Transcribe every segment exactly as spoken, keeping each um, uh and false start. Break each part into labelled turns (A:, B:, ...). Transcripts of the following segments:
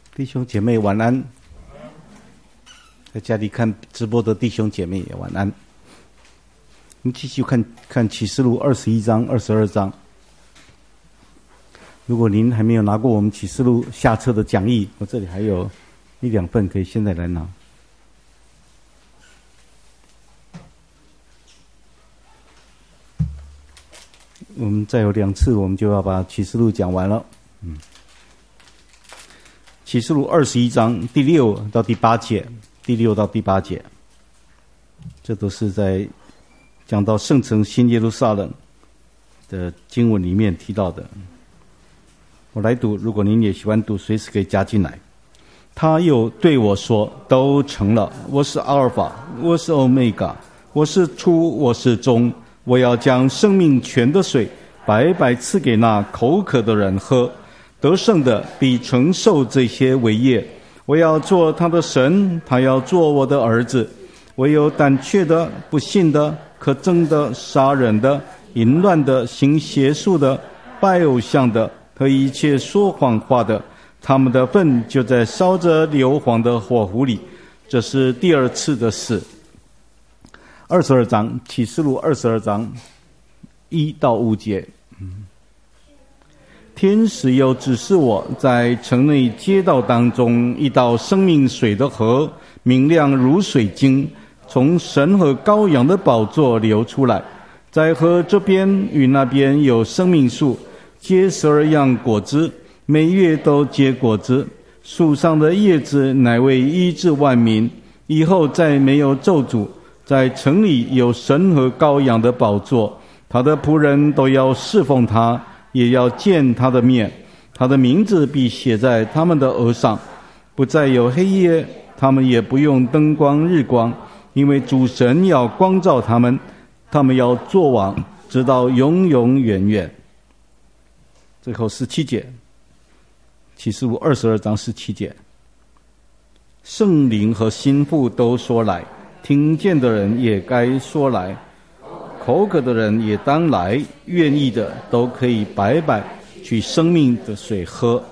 A: 弟兄姐妹晚安，在家里看直播的弟兄姐妹也晚安。我们继续看看启示录二十一章、二十二章。如果您还没有拿过我们启示录下册的讲义，我这里还有一两份，可以现在来拿。我们再有两次，我们就要把启示录讲完了。嗯，启示录二十一章第六到第八节，第六到第八节，这都是在讲到圣城新耶路撒冷的经文里面提到的。我来读，如果您也喜欢读，随时可以加进来。他又对我说：“都成了，我是阿尔法，我是欧米伽，我是初，我是终。我要将生命泉的水白白赐给那口渴的人喝，得胜的必承受这些为业。我要做他的神，他要做我的儿子。唯有胆怯的、不信的、可憎的、杀人的、淫乱的、行邪术的、拜偶像的和一切说谎话的，他们的粪就在烧着硫磺的火湖里。这是第二次的事。”二十二章，启示录二十二章一到五节。嗯，天使又指示我在城内街道当中一道生命水的河，明亮如水晶，从神和羔羊的宝座流出来。在河这边与那边有生命树，结十二样果子，每月都结果子。树上的叶子乃为医治万民，以后再没有咒诅。在城里有神和羔羊的宝座，他的仆人都要侍奉他，也要见他的面。他的名字必写在他们的额上，不再有黑夜，他们也不用灯光日光，因为主神要光照他们，他们要作王，直到永永远远。最后十七节，启示录二十二章十七节，圣灵和心腹都说来，听见的人也该说来，口渴的人也当来，愿意的都可以白白取生命的水喝。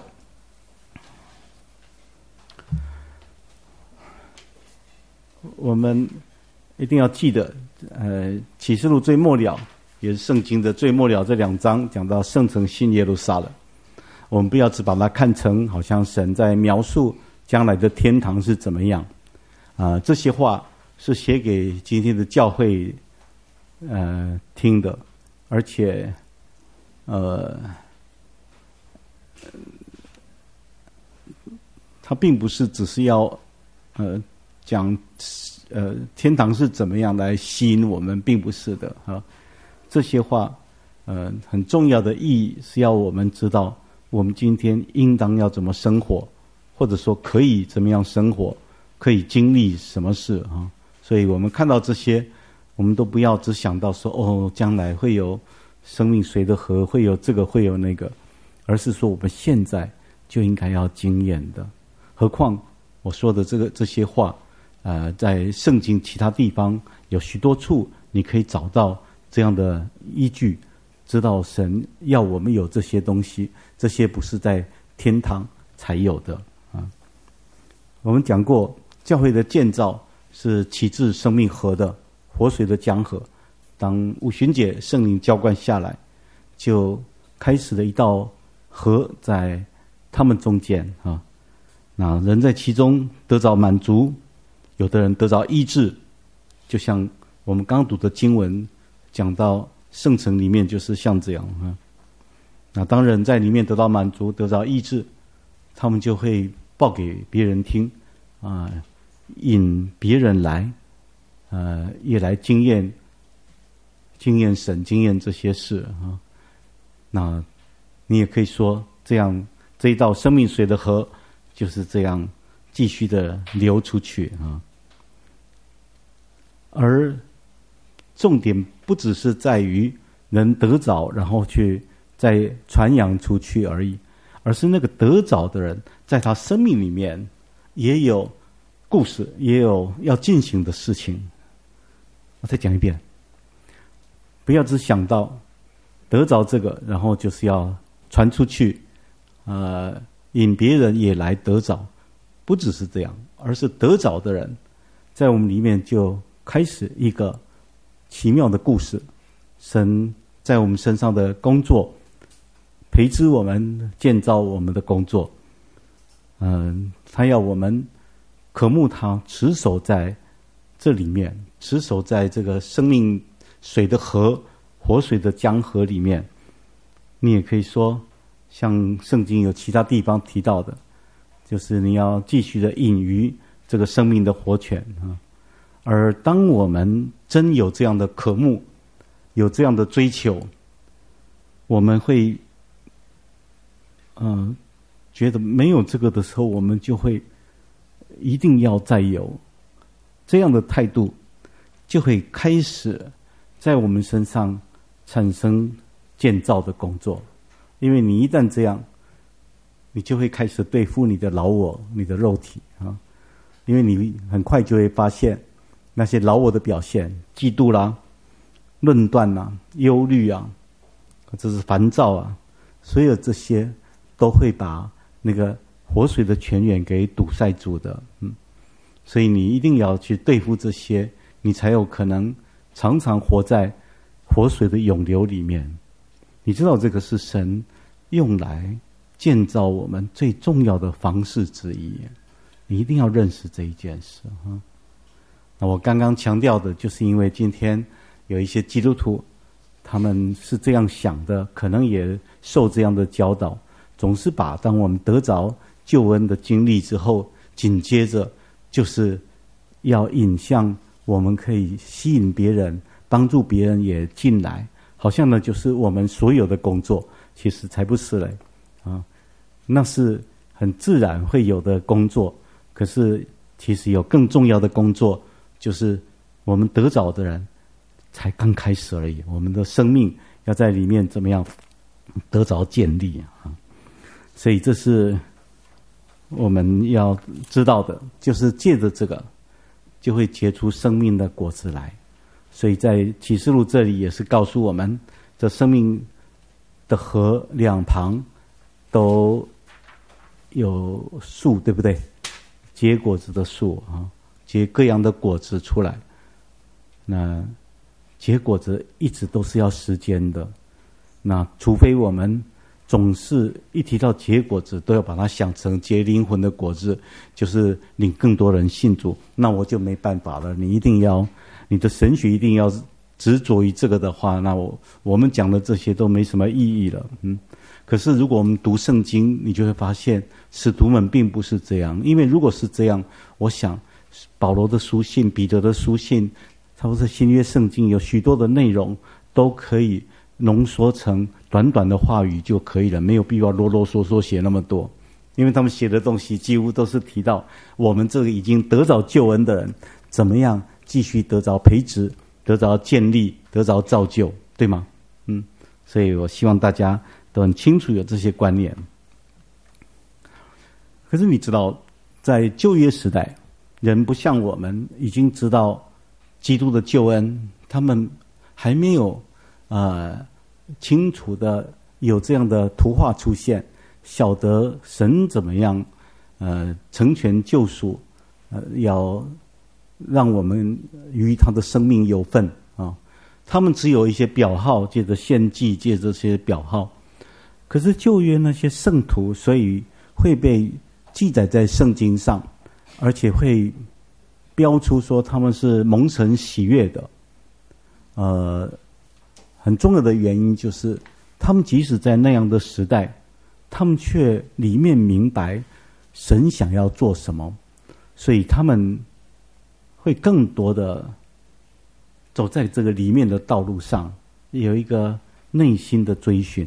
A: 我们一定要记得，呃，启示录最末了，也是圣经的最末了这两章，讲到圣城新耶路撒冷。我们不要只把它看成好像神在描述将来的天堂是怎么样啊、呃，这些话是写给今天的教会呃听的，而且呃，它并不是只是要呃讲呃天堂是怎么样来吸引我们，并不是的啊。这些话呃很重要的意义是要我们知道我们今天应当要怎么生活，或者说可以怎么样生活，可以经历什么事啊。所以我们看到这些，我们都不要只想到说哦，将来会有生命水的河，会有这个会有那个，而是说我们现在就应该要经验的。何况我说的这个这些话，呃，在圣经其他地方有许多处你可以找到这样的依据，知道神要我们有这些东西，这些不是在天堂才有的啊。我们讲过教会的建造是启智生命河的活水的江河，当五旬节圣灵浇灌下来，就开始了一道河在他们中间啊。那人在其中得着满足，有的人得着医治，就像我们刚读的经文讲到圣城里面就是像这样啊。那当人在里面得到满足，得着医治，他们就会报给别人听啊。引别人来，呃，也来经验、经验神、经验这些事啊。那你也可以说，这样这一道生命水的河就是这样继续的流出去啊。而重点不只是在于能得着，然后去再传扬出去而已，而是那个得着的人，在他生命里面也有故事，也有要进行的事情。我再讲一遍，不要只想到得着这个，然后就是要传出去，呃， 引别人也来得着。不只是这样，而是得着的人，在我们里面就开始一个奇妙的故事。神在我们身上的工作，培植我们，建造我们的工作。嗯，他要我们渴慕他，持守在这里面，持守在这个生命水的河、活水的江河里面。你也可以说，像圣经有其他地方提到的，就是你要继续的饮于这个生命的活泉啊。而当我们真有这样的渴慕，有这样的追求，我们会，嗯、呃，觉得没有这个的时候，我们就会一定要再有这样的态度，就会开始在我们身上产生建造的工作。因为你一旦这样，你就会开始对付你的老我，你的肉体啊。因为你很快就会发现那些老我的表现，嫉妒啦、论断啦、忧虑啊，这是烦躁啊，所有这些都会把那个活水的泉源给堵塞住的。嗯，所以你一定要去对付这些，你才有可能常常活在活水的涌流里面。你知道这个是神用来建造我们最重要的方式之一，你一定要认识这一件事哈。那我刚刚强调的，就是因为今天有一些基督徒，他们是这样想的，可能也受这样的教导，总是把当我们得着救恩的经历之后，紧接着就是要引向我们可以吸引别人，帮助别人也进来，好像呢就是我们所有的工作，其实才不是嘞啊，那是很自然会有的工作，可是其实有更重要的工作，就是我们得着的人才刚开始而已，我们的生命要在里面怎么样得着建立啊？所以这是我们要知道的，就是借着这个就会结出生命的果子来。所以在启示录这里也是告诉我们，这生命的河两旁都有树，对不对？结果子的树啊，结各样的果子出来。那结果子一直都是要时间的，那除非我们总是一提到结果子都要把它想成结灵魂的果子，就是领更多人信主，那我就没办法了。你一定要，你的神学一定要执着于这个的话，那我我们讲的这些都没什么意义了。嗯，可是如果我们读圣经，你就会发现使徒们并不是这样，因为如果是这样，我想保罗的书信、彼得的书信，差不多新约圣经有许多的内容都可以浓缩成短短的话语就可以了，没有必要啰啰嗦嗦写那么多，因为他们写的东西几乎都是提到我们这个已经得着救恩的人怎么样继续得着培植、得着建立、得着造就，对吗？嗯，所以我希望大家都很清楚有这些观念。可是你知道，在旧约时代，人不像我们已经知道基督的救恩，他们还没有呃清楚的有这样的图画出现，晓得神怎么样呃成全救赎，呃要让我们与他的生命有份啊。他们只有一些表号，借着献祭，借着这些表号。可是旧约那些圣徒，所以会被记载在圣经上，而且会标出说他们是蒙神喜悦的。呃，很重要的原因就是，他们即使在那样的时代，他们却里面明白神想要做什么，所以他们会更多的走在这个里面的道路上，有一个内心的追寻。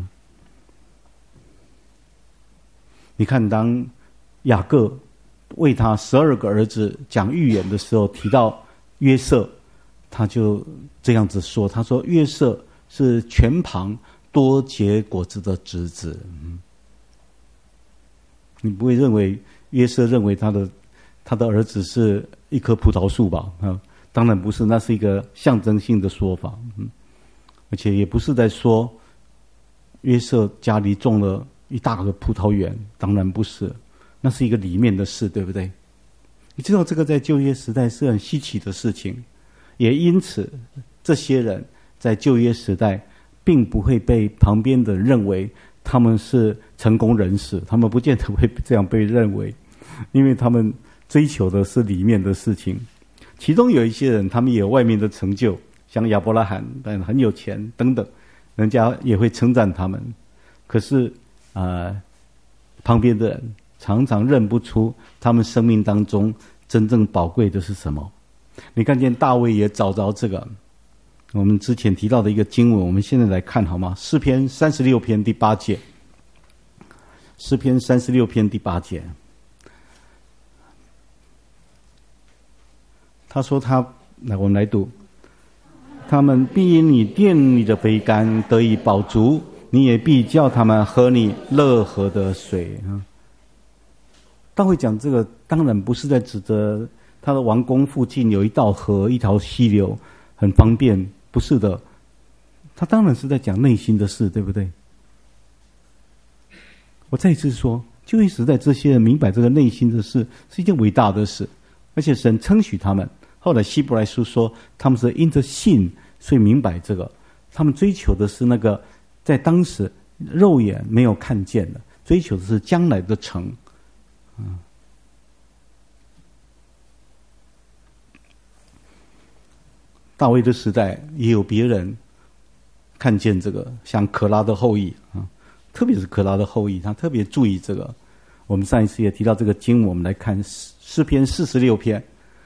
A: 你看，当雅各为他十二个儿子讲预言的时候，提到约瑟，他就这样子说，他说约瑟是泉旁多结果子的侄子。嗯，你不会认为约瑟认为他的他的儿子是一棵葡萄树吧？啊，当然不是，那是一个象征性的说法。嗯，而且也不是在说约瑟家里种了一大个葡萄园，当然不是，那是一个里面的事，对不对？你知道这个在旧约时代是很稀奇的事情，也因此这些人在旧约时代并不会被旁边的认为他们是成功人士，他们不见得会这样被认为，因为他们追求的是里面的事情。其中有一些人他们也有外面的成就，像亚伯拉罕但很有钱等等，人家也会称赞他们。可是呃，旁边的人常常认不出他们生命当中真正宝贵的是什么。你看见大卫也找着这个，我们之前提到的一个经文，我们现在来看好吗？诗篇三十六篇第八节，诗篇三十六篇第八节，他说他，来我们来读，他们必因你殿里的肥甘得以饱足，你也必叫他们喝你乐河的水。大卫讲这个当然不是在指责他的王宫附近有一道河一条溪流很方便，不是的，他当然是在讲内心的事，对不对？我再一次说，旧约时代这些人明白这个内心的事是一件伟大的事，而且神称许他们。后来希伯来书说他们是因着信所以明白这个，他们追求的是那个在当时肉眼没有看见的，追求的是将来的城。嗯，大卫的时代也有别人看见这个，像可拉的后裔啊，特别是可拉的后裔，他特别注意这个。我们上一次也提到这个经文，我们来看诗篇四十六篇，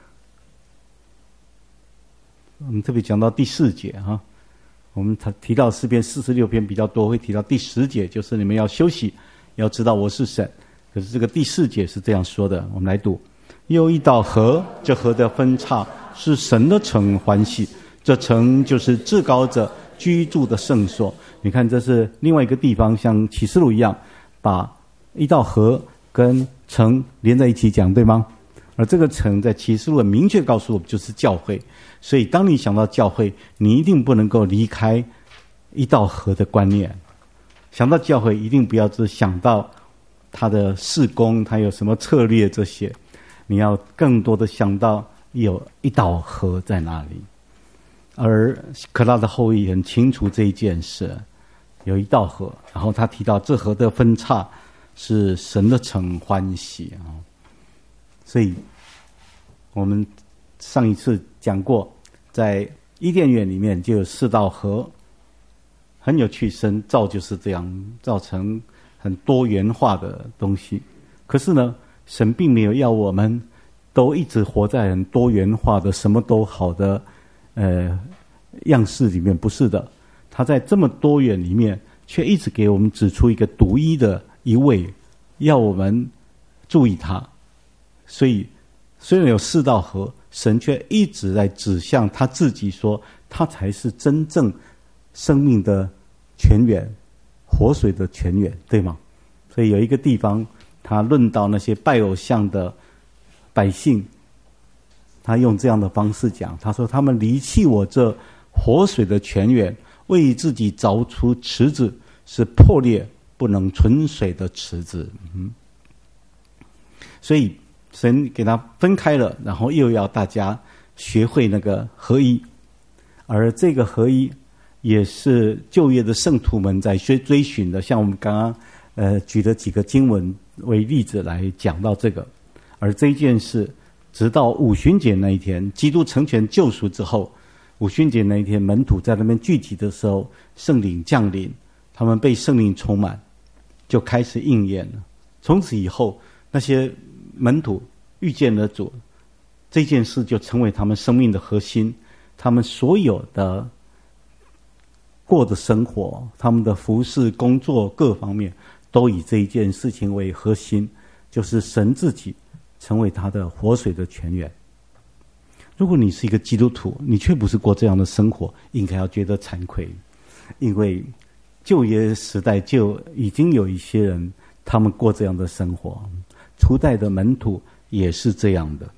A: 我们特别讲到第四节哈。我们提到诗篇四十六篇比较多，会提到第十节，就是你们要休息，要知道我是神。可是这个第四节是这样说的，我们来读：有一道河，这河的分叉是神的城欢喜，这城就是至高者居住的圣所。你看，这是另外一个地方，像启示录一样，把一道河跟城连在一起讲，对吗？而这个城在启示录很明确告诉我们，就是教会。所以当你想到教会，你一定不能够离开一道河的观念。想到教会，一定不要只想到他的事工，他有什么策略这些，你要更多的想到有一道河在那里。而可拉的后裔很清楚这一件事，有一道河，然后他提到这河的分叉是神的城欢喜啊。所以我们上一次讲过，在伊甸园里面就有四道河，很有趣，神造就是这样造成很多元化的东西。可是呢，神并没有要我们都一直活在很多元化的什么都好的呃样式里面，不是的。他在这么多元里面，却一直给我们指出一个独一的一位，要我们注意他。所以虽然有四道河，神却一直在指向他自己，说他才是真正生命的泉源，活水的泉源，对吗？所以有一个地方他论到那些拜偶像的百姓，他用这样的方式讲，他说他们离弃我这活水的泉源，为自己凿出池子，是破裂不能存水的池子。嗯，所以神给他分开了，然后又要大家学会那个合一，而这个合一也是旧约的圣徒们在追追寻的。像我们刚刚呃举的几个经文为例子来讲到这个，而这一件事直到五旬节那一天，基督成全救赎之后，五旬节那一天门徒在那边聚集的时候，圣灵降临，他们被圣灵充满，就开始应验了。从此以后，那些门徒遇见了主，这件事就成为他们生命的核心，他们所有的过的生活，他们的服事工作各方面都以这一件事情为核心，就是神自己成为他的活水的泉源。如果你是一个基督徒，你却不是过这样的生活，应该要觉得惭愧，因为旧约时代就已经有一些人他们过这样的生活，初代的门徒也是这样的。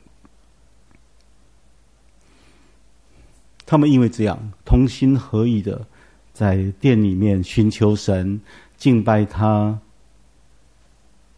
A: 他们因为这样同心合意的在殿里面寻求神，敬拜他，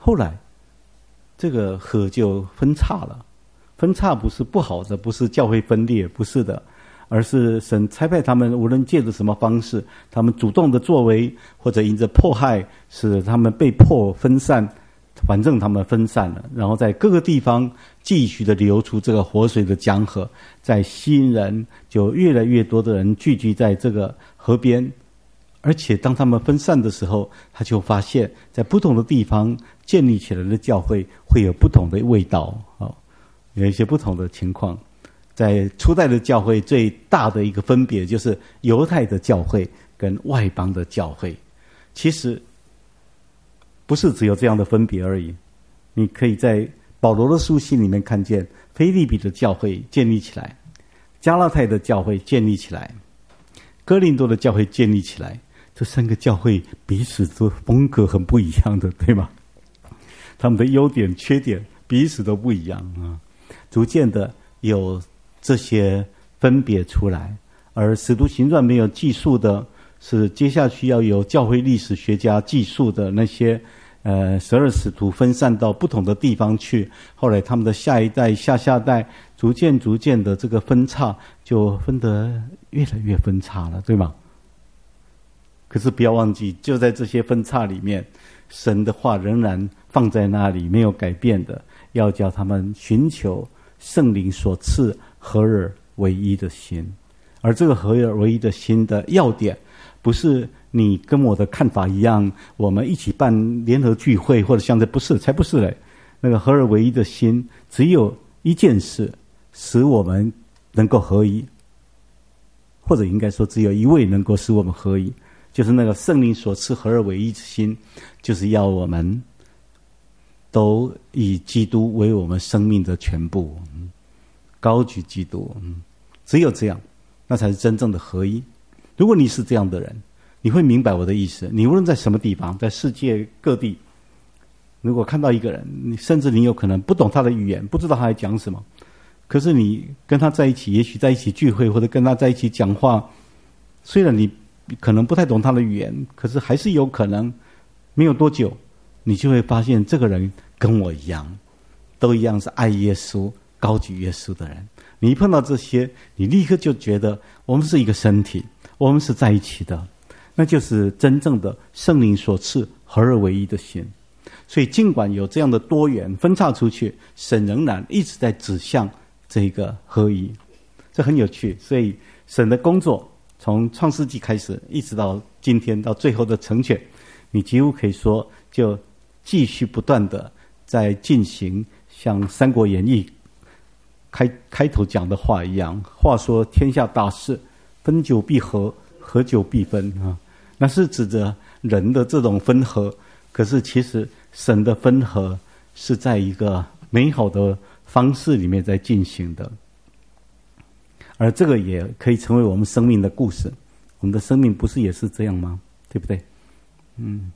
A: 后来这个河就分叉了。分叉不是不好的，不是教会分裂，不是的，而是神差派他们，无论借着什么方式，他们主动的作为，或者因着迫害，使他们被迫分散，反正他们分散了，然后在各个地方继续的流出这个活水的江河，在吸引人，就越来越多的人聚集在这个河边。而且当他们分散的时候，他就发现在不同的地方建立起来的教会会有不同的味道，有一些不同的情况。在初代的教会最大的一个分别就是犹太的教会跟外邦的教会，其实不是只有这样的分别而已。你可以在保罗的书信里面看见腓立比的教会建立起来，加拉太的教会建立起来，哥林多的教会建立起来，这三个教会彼此都风格很不一样的，对吗？他们的优点缺点彼此都不一样啊，逐渐的有这些分别出来。而使徒行传没有记述的是接下去要由教会历史学家记述的那些呃十二使徒分散到不同的地方去，后来他们的下一代下下代逐渐逐渐的这个分叉就分得越来越分叉了，对吗？可是不要忘记，就在这些分叉里面，神的话仍然放在那里，没有改变的，要叫他们寻求圣灵所赐合而为一的心。而这个合而为一的心的要点，不是你跟我的看法一样，我们一起办联合聚会或者像这，不是，才不是嘞。那个合而为一的心，只有一件事使我们能够合一，或者应该说只有一位能够使我们合一，就是那个圣灵所赐合而为一的心，就是要我们都以基督为我们生命的全部，高举基督，只有这样，那才是真正的合一。如果你是这样的人，你会明白我的意思。你无论在什么地方，在世界各地，如果看到一个人，你甚至你有可能不懂他的语言，不知道他在讲什么，可是你跟他在一起，也许在一起聚会，或者跟他在一起讲话，虽然你可能不太懂他的语言，可是还是有可能没有多久，你就会发现这个人跟我一样，都一样是爱耶稣、高举耶稣的人。你一碰到这些，你立刻就觉得我们是一个身体，我们是在一起的，那就是真正的圣灵所赐合而为一的心。所以尽管有这样的多元分叉出去，神仍然一直在指向这个合一，这很有趣。所以神的工作从创世纪开始，一直到今天，到最后的成全，你几乎可以说就继续不断的在进行，像三国演义开开头讲的话一样，话说天下大事，分久必合，合久必分啊，那是指着人的这种分合。可是其实神的分合是在一个美好的方式里面在进行的，而这个也可以成为我们生命的故事。我们的生命不是也是这样吗？对不对？嗯。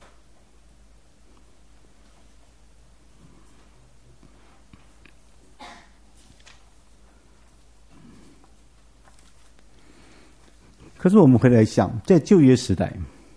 A: 可是我们回来想，在旧约时代，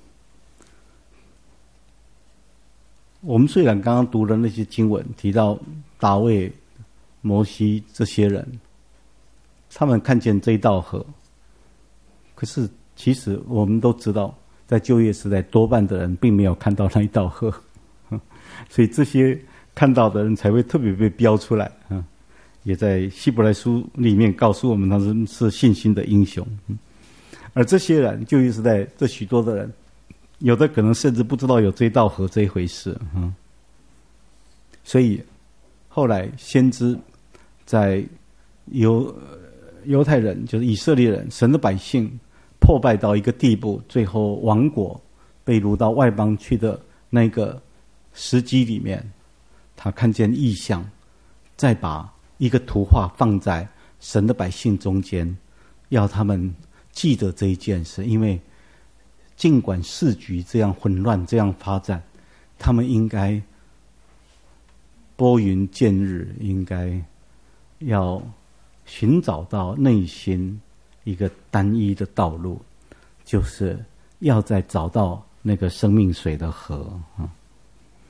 A: 我们虽然刚刚读了那些经文，提到大卫、摩西这些人，他们看见这一道河，可是其实我们都知道，在旧约时代，多半的人并没有看到那一道河，所以这些看到的人才会特别被标出来。也在希伯来书里面告诉我们，他们是信心的英雄。而这些人，旧约时代这许多的人，有的可能甚至不知道有这道河这一回事。嗯，所以后来先知在犹犹太人，就是以色列人，神的百姓破败到一个地步，最后亡国，被掳到外邦去的那个时机里面，他看见异象，再把一个图画放在神的百姓中间，要他们记得这一件事。因为尽管世局这样混乱，这样发展，他们应该拨云见日，应该要寻找到内心一个单一的道路，就是要再找到那个生命水的河。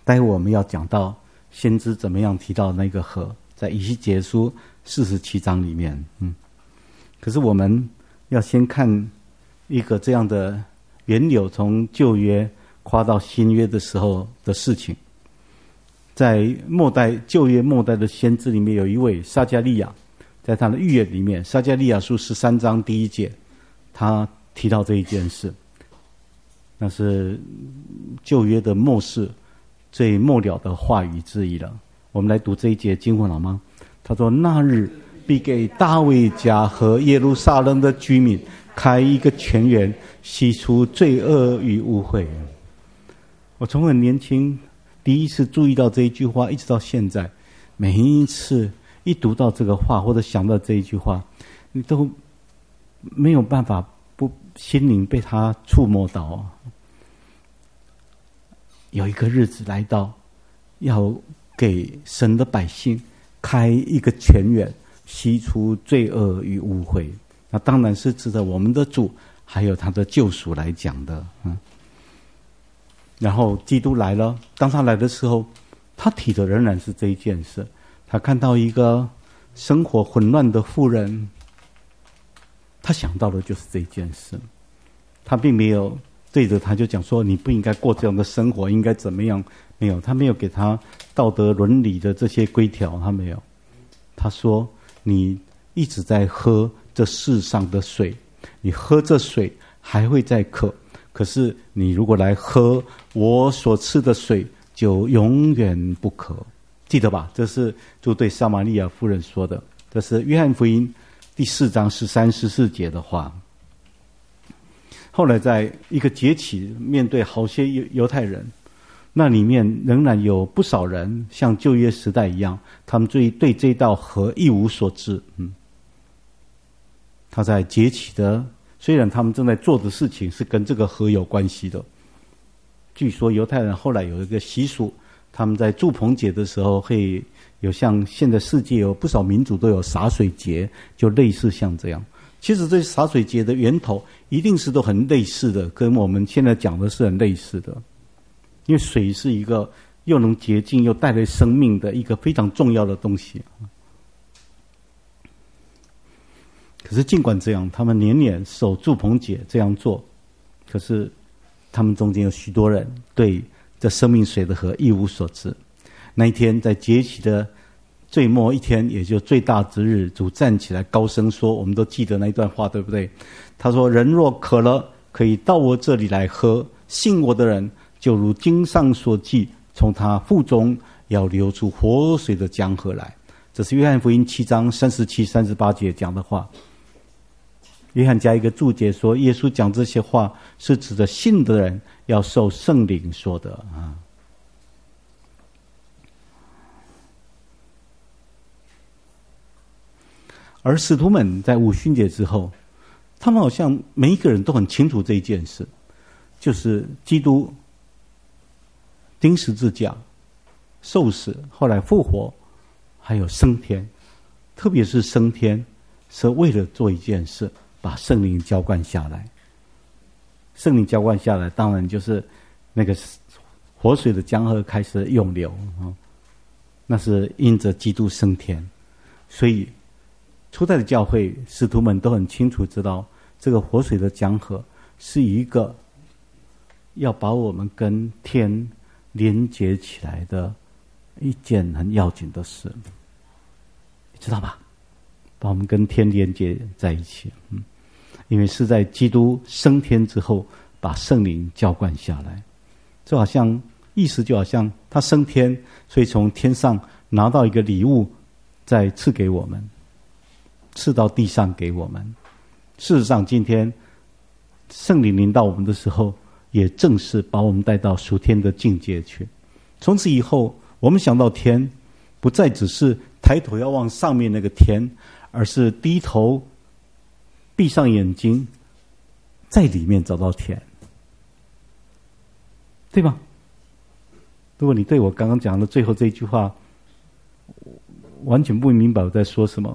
A: 待会我们要讲到先知怎么样提到那个河，在以西结书四十七章里面。嗯，可是我们要先看一个这样的源流，从旧约跨到新约的时候的事情。在末代旧约末代的先知里面，有一位撒迦利亚，在他的预言里面，撒迦利亚书十三章第一节，他提到这一件事。那是旧约的末世最末了的话语之一了。我们来读这一节经文好吗？他说：那日必给大卫家和耶路撒冷的居民开一个泉源，洗除罪恶与污秽。我从很年轻第一次注意到这一句话，一直到现在，每一次一读到这个话或者想到这一句话，你都没有办法不心灵被他触摸到。有一个日子来到，要给神的百姓开一个泉源，洗除罪恶与污秽。那当然是指着我们的主还有他的救赎来讲的。嗯，然后基督来了，当他来的时候，他提的仍然是这一件事。他看到一个生活混乱的妇人，他想到的就是这一件事。他并没有对着他就讲说你不应该过这样的生活，应该怎么样，没有，他没有给他道德伦理的这些规条，他没有。他说你一直在喝这世上的水，你喝这水还会再渴，可是你如果来喝我所赐的水，就永远不渴。记得吧？这是就对撒玛利亚妇人说的，这是约翰福音第四章十三十四节的话。后来在一个节期，面对好些犹太人，那里面仍然有不少人像旧约时代一样，他们对对这道河一无所知。嗯，他在节期的，虽然他们正在做的事情是跟这个河有关系的。据说犹太人后来有一个习俗，他们在祝棚节的时候会有像现在世界有不少民族都有洒水节，就类似像这样。其实这洒水节的源头一定是都很类似的，跟我们现在讲的是很类似的。因为水是一个又能洁净又带来生命的一个非常重要的东西。可是尽管这样，他们年年守祝棚节这样做，可是他们中间有许多人对这生命水的河一无所知。那一天在节期的最末一天，也就最大之日，主站起来高声说，我们都记得那一段话，对不对？他说：人若渴了，可以到我这里来喝，信我的人就如经上所记，从他腹中要流出活水的江河来。这是约翰福音七章三十七、三十八节讲的话。约翰加一个注解说，耶稣讲这些话是指着信的人要受圣灵说的啊。而使徒们在五旬节之后，他们好像每一个人都很清楚这一件事，就是基督钉十字架、受死，后来复活，还有升天。特别是升天，是为了做一件事，把圣灵浇灌下来。圣灵浇灌下来，当然就是那个活水的江河开始涌流啊，那是因着基督升天。所以初代的教会使徒们都很清楚知道，这个活水的江河是一个要把我们跟天连接起来的一件很要紧的事，你知道吧？把我们跟天连接在一起。嗯，因为是在基督升天之后，把圣灵浇灌下来。就好像意思就好像他升天，所以从天上拿到一个礼物，再赐给我们，赐到地上给我们。事实上，今天圣灵临到我们的时候，也正是把我们带到属天的境界去。从此以后，我们想到天，不再只是抬头要往上面那个天，而是低头闭上眼睛，在里面找到天，对吧？如果你对我刚刚讲的最后这一句话完全不明白我在说什么，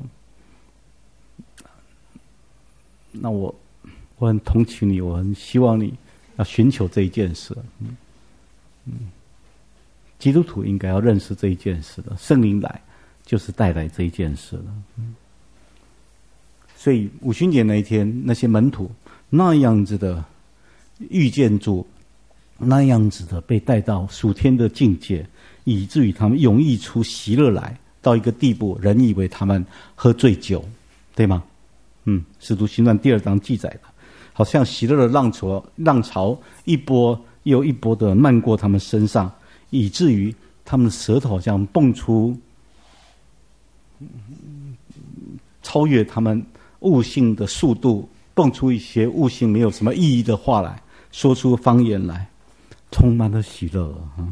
A: 那我我很同情你，我很希望你要寻求这一件事。嗯嗯， 基督徒应该要认识这一件事的，圣灵来就是带来这一件事了。嗯，所以五旬节那一天，那些门徒那样子的遇见主，那样子的被带到属天的境界，以至于他们涌溢出喜乐来，到一个地步，人以为他们喝醉酒，对吗？嗯，使徒行传第二章记载的，好像喜乐的浪潮，浪潮一波又一波的漫过他们身上，以至于他们的舌头好像蹦出超越他们悟性的速度，蹦出一些悟性没有什么意义的话来，说出方言来，充满了喜乐啊！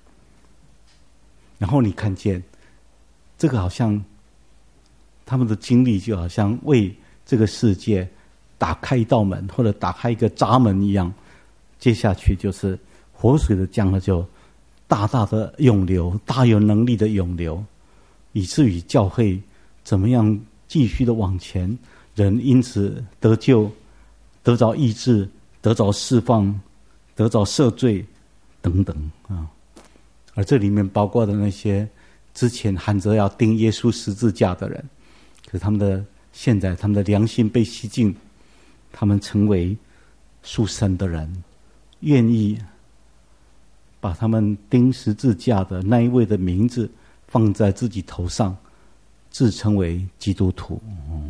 A: 然后你看见这个，好像他们的经历就好像为这个世界打开一道门，或者打开一个闸门一样。接下去就是活水的江河就大大的涌流，大有能力的涌流，以至于教会怎么样继续的往前，人因此得救，得着医治，得着释放，得着赦罪等等啊。而这里面包括的那些之前喊着要钉耶稣十字架的人，可是他们的现在他们的良心被洗净，他们成为属神的人，愿意把他们钉十字架的那一位的名字放在自己头上，自称为基督徒。嗯，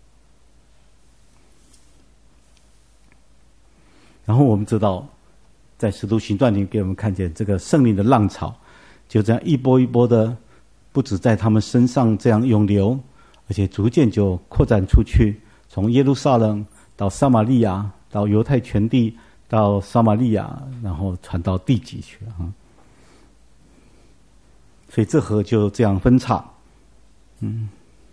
A: 然后我们知道，在使徒行传里给我们看见这个圣灵的浪潮，就这样一波一波的，不止在他们身上这样涌流，而且逐渐就扩展出去，从耶路撒冷到撒玛利亚，到犹太全地，到撒玛利亚，然后传到地极去啊。所以这河就这样分叉。嗯，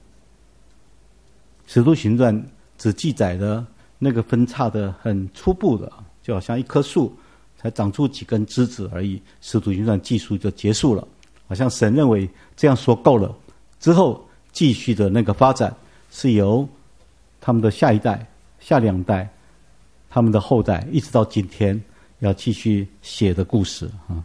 A: 使徒行传只记载了那个分叉的很初步的，就好像一棵树才长出几根枝子而已，使徒行传记述就结束了，好像神认为这样说够了，之后继续的那个发展是由他们的下一代、下两代、他们的后代，一直到今天要继续写的故事啊。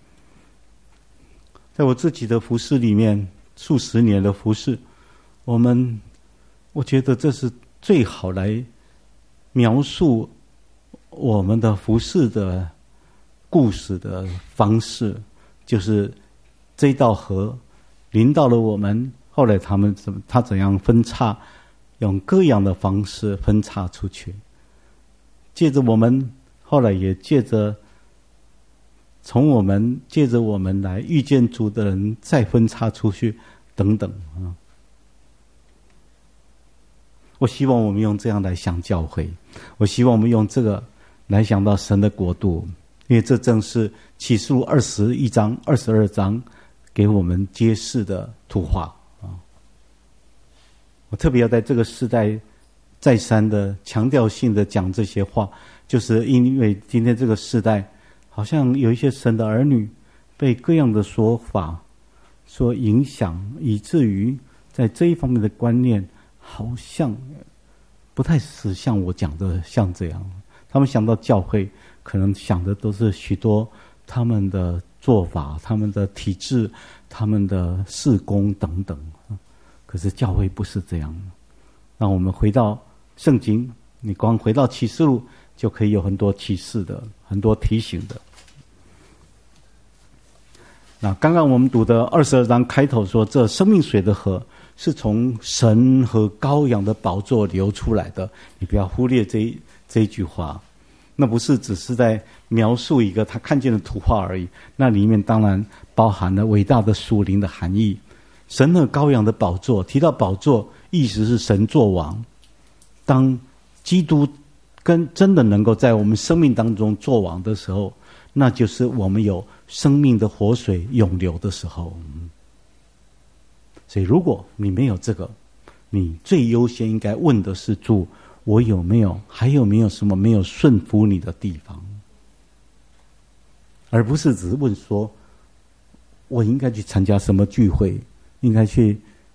A: 在我自己的服事里面，数十年的服事，我们我觉得这是最好来描述我们的服事的故事的方式，就是这道河临到了我们，后来他们怎么他怎样分叉，用各样的方式分叉出去，借着我们，后来也借着从我们借着我们来遇见主的人再分叉出去等等啊。我希望我们用这样来想教会，我希望我们用这个来想到神的国度，因为这正是启示录二十一章、二十二章给我们揭示的图画啊。我特别要在这个时代再三的强调性的讲这些话，就是因为今天这个时代好像有一些神的儿女被各样的说法所影响，以至于在这一方面的观念好像不太是像我讲的像这样。他们想到教会，可能想的都是许多他们的做法、他们的体制、他们的事工等等。可是教会不是这样。让我们回到圣经，你光回到启示录就可以有很多启示的，很多提醒的。那刚刚我们读的二十二章开头说，这生命水的河是从神和羔羊的宝座流出来的。你不要忽略这一这一句话，那不是只是在描述一个他看见的图画而已，那里面当然包含了伟大的属灵的含义。神和羔羊的宝座，提到宝座，意思是神作王。当基督跟真的能够在我们生命当中作王的时候，那就是我们有生命的活水涌流的时候。所以如果你没有这个，你最优先应该问的是，主，我有没有还有没有什么没有顺服你的地方，而不是只是问说我应该去参加什么聚会，应该去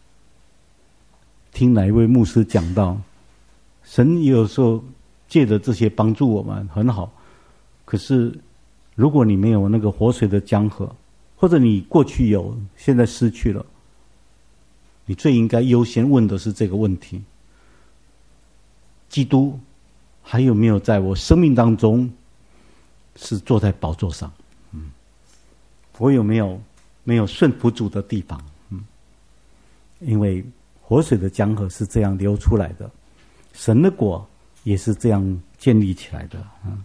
A: 听哪一位牧师讲道。神有时候借着这些帮助我们很好，可是如果你没有那个活水的江河， 或者你过去有，现在失去了，你最应该优先问的是这个问题：基督还有没有在我生命当中是坐在宝座上？嗯，我有没有没有顺服主的地方？嗯，因为活水的江河是这样流出来的，神的国也是这样建立起来的。嗯，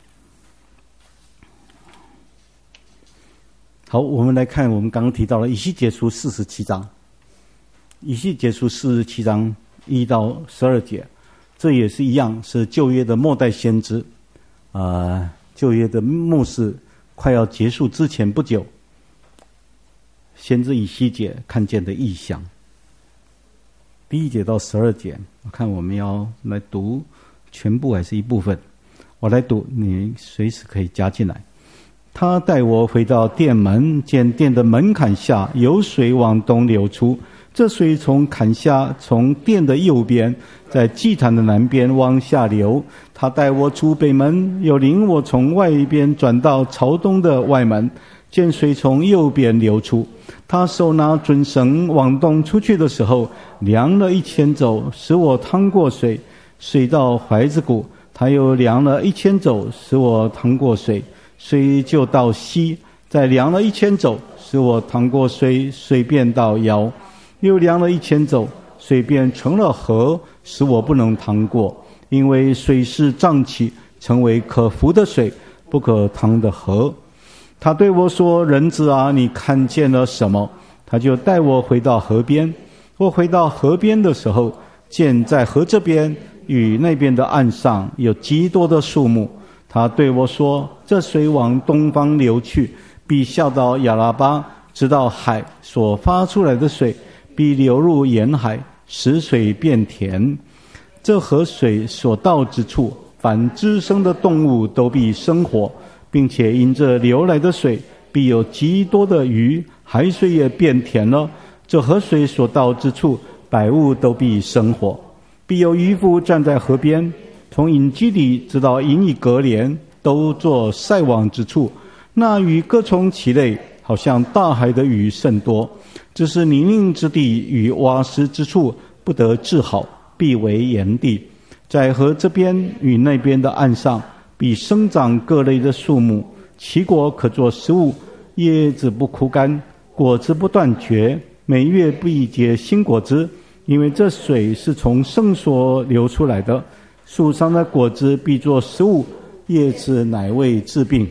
A: 好，我们来看我们刚刚提到了以西结书四十七章，以西结书四十七章一到十二节，这也是一样，是旧约的末代先知，呃，旧约的末世快要结束之前不久，先知以西结看见的异象。第一节到十二节，我看我们要来读全部还是一部分？我来读，你随时可以加进来。他带我回到殿门，见殿的门槛下有水往东流出，这水从坎下，从殿的右边，在祭坛的南边往下流。他带我出北门，又领我从外边转到朝东的外门，见水从右边流出。他手拿准绳往东出去的时候，量了一千肘，使我趟过水，水到怀子骨。他又量了一千肘，使我趟过水，水就到膝。再量了一千肘，使我趟过水，水便到腰。又量了一千肘，水便成了河，使我不能趟过，因为水是涨起，成为可服的水，不可趟的河。他对我说：人子啊，你看见了什么？他就带我回到河边。我回到河边的时候，见在河这边与那边的岸上有极多的树木。他对我说：这水往东方流去，必下到亚拉巴，直到海，所发出来的水必流入沿海，使水变甜。这河水所到之处，凡滋生的动物都必生活，并且因这流来的水，必有极多的鱼，海水也变甜了。这河水所到之处，百物都必生活。必有渔夫站在河边，从隐基底直到隐以格连，都作晒网之处。那鱼各从其类，好像大海的鱼甚多。只是泥泞之地与洼石之处，不得治好，必为盐地。在河这边与那边的岸上，必生长各类的树木，其果可做食物，叶子不枯干，果子不断绝，每月必结新果子。因为这水是从圣所流出来的，树上的果子必做食物，叶子乃为治病。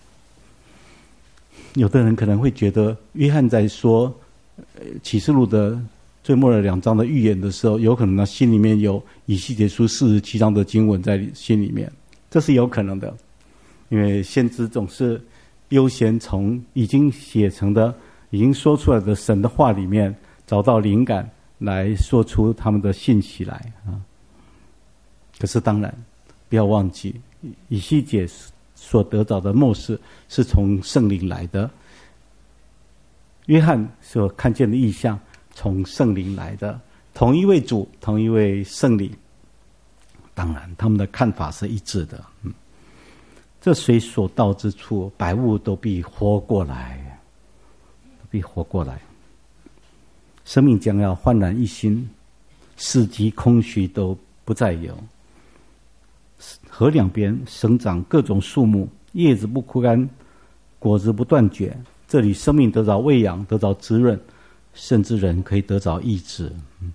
A: 有的人可能会觉得，约翰在说启示录的最末的两章的预言的时候，有可能他心里面有以西结书四十七章的经文在心里面，这是有可能的。因为先知总是优先从已经写成的、已经说出来的神的话里面找到灵感，来说出他们的信息来啊。可是当然不要忘记，以西结所得到的默示是从圣灵来的，约翰所看见的异象从圣灵来的，同一位主，同一位圣灵，当然他们的看法是一致的。嗯，这水所到之处，百物都必活过来，都必活过来。生命将要焕然一新，四季空虚都不再有。河两边生长各种树木，叶子不枯干，果子不断绝。这里生命得着喂养，得着滋润，甚至人可以得着医治。嗯，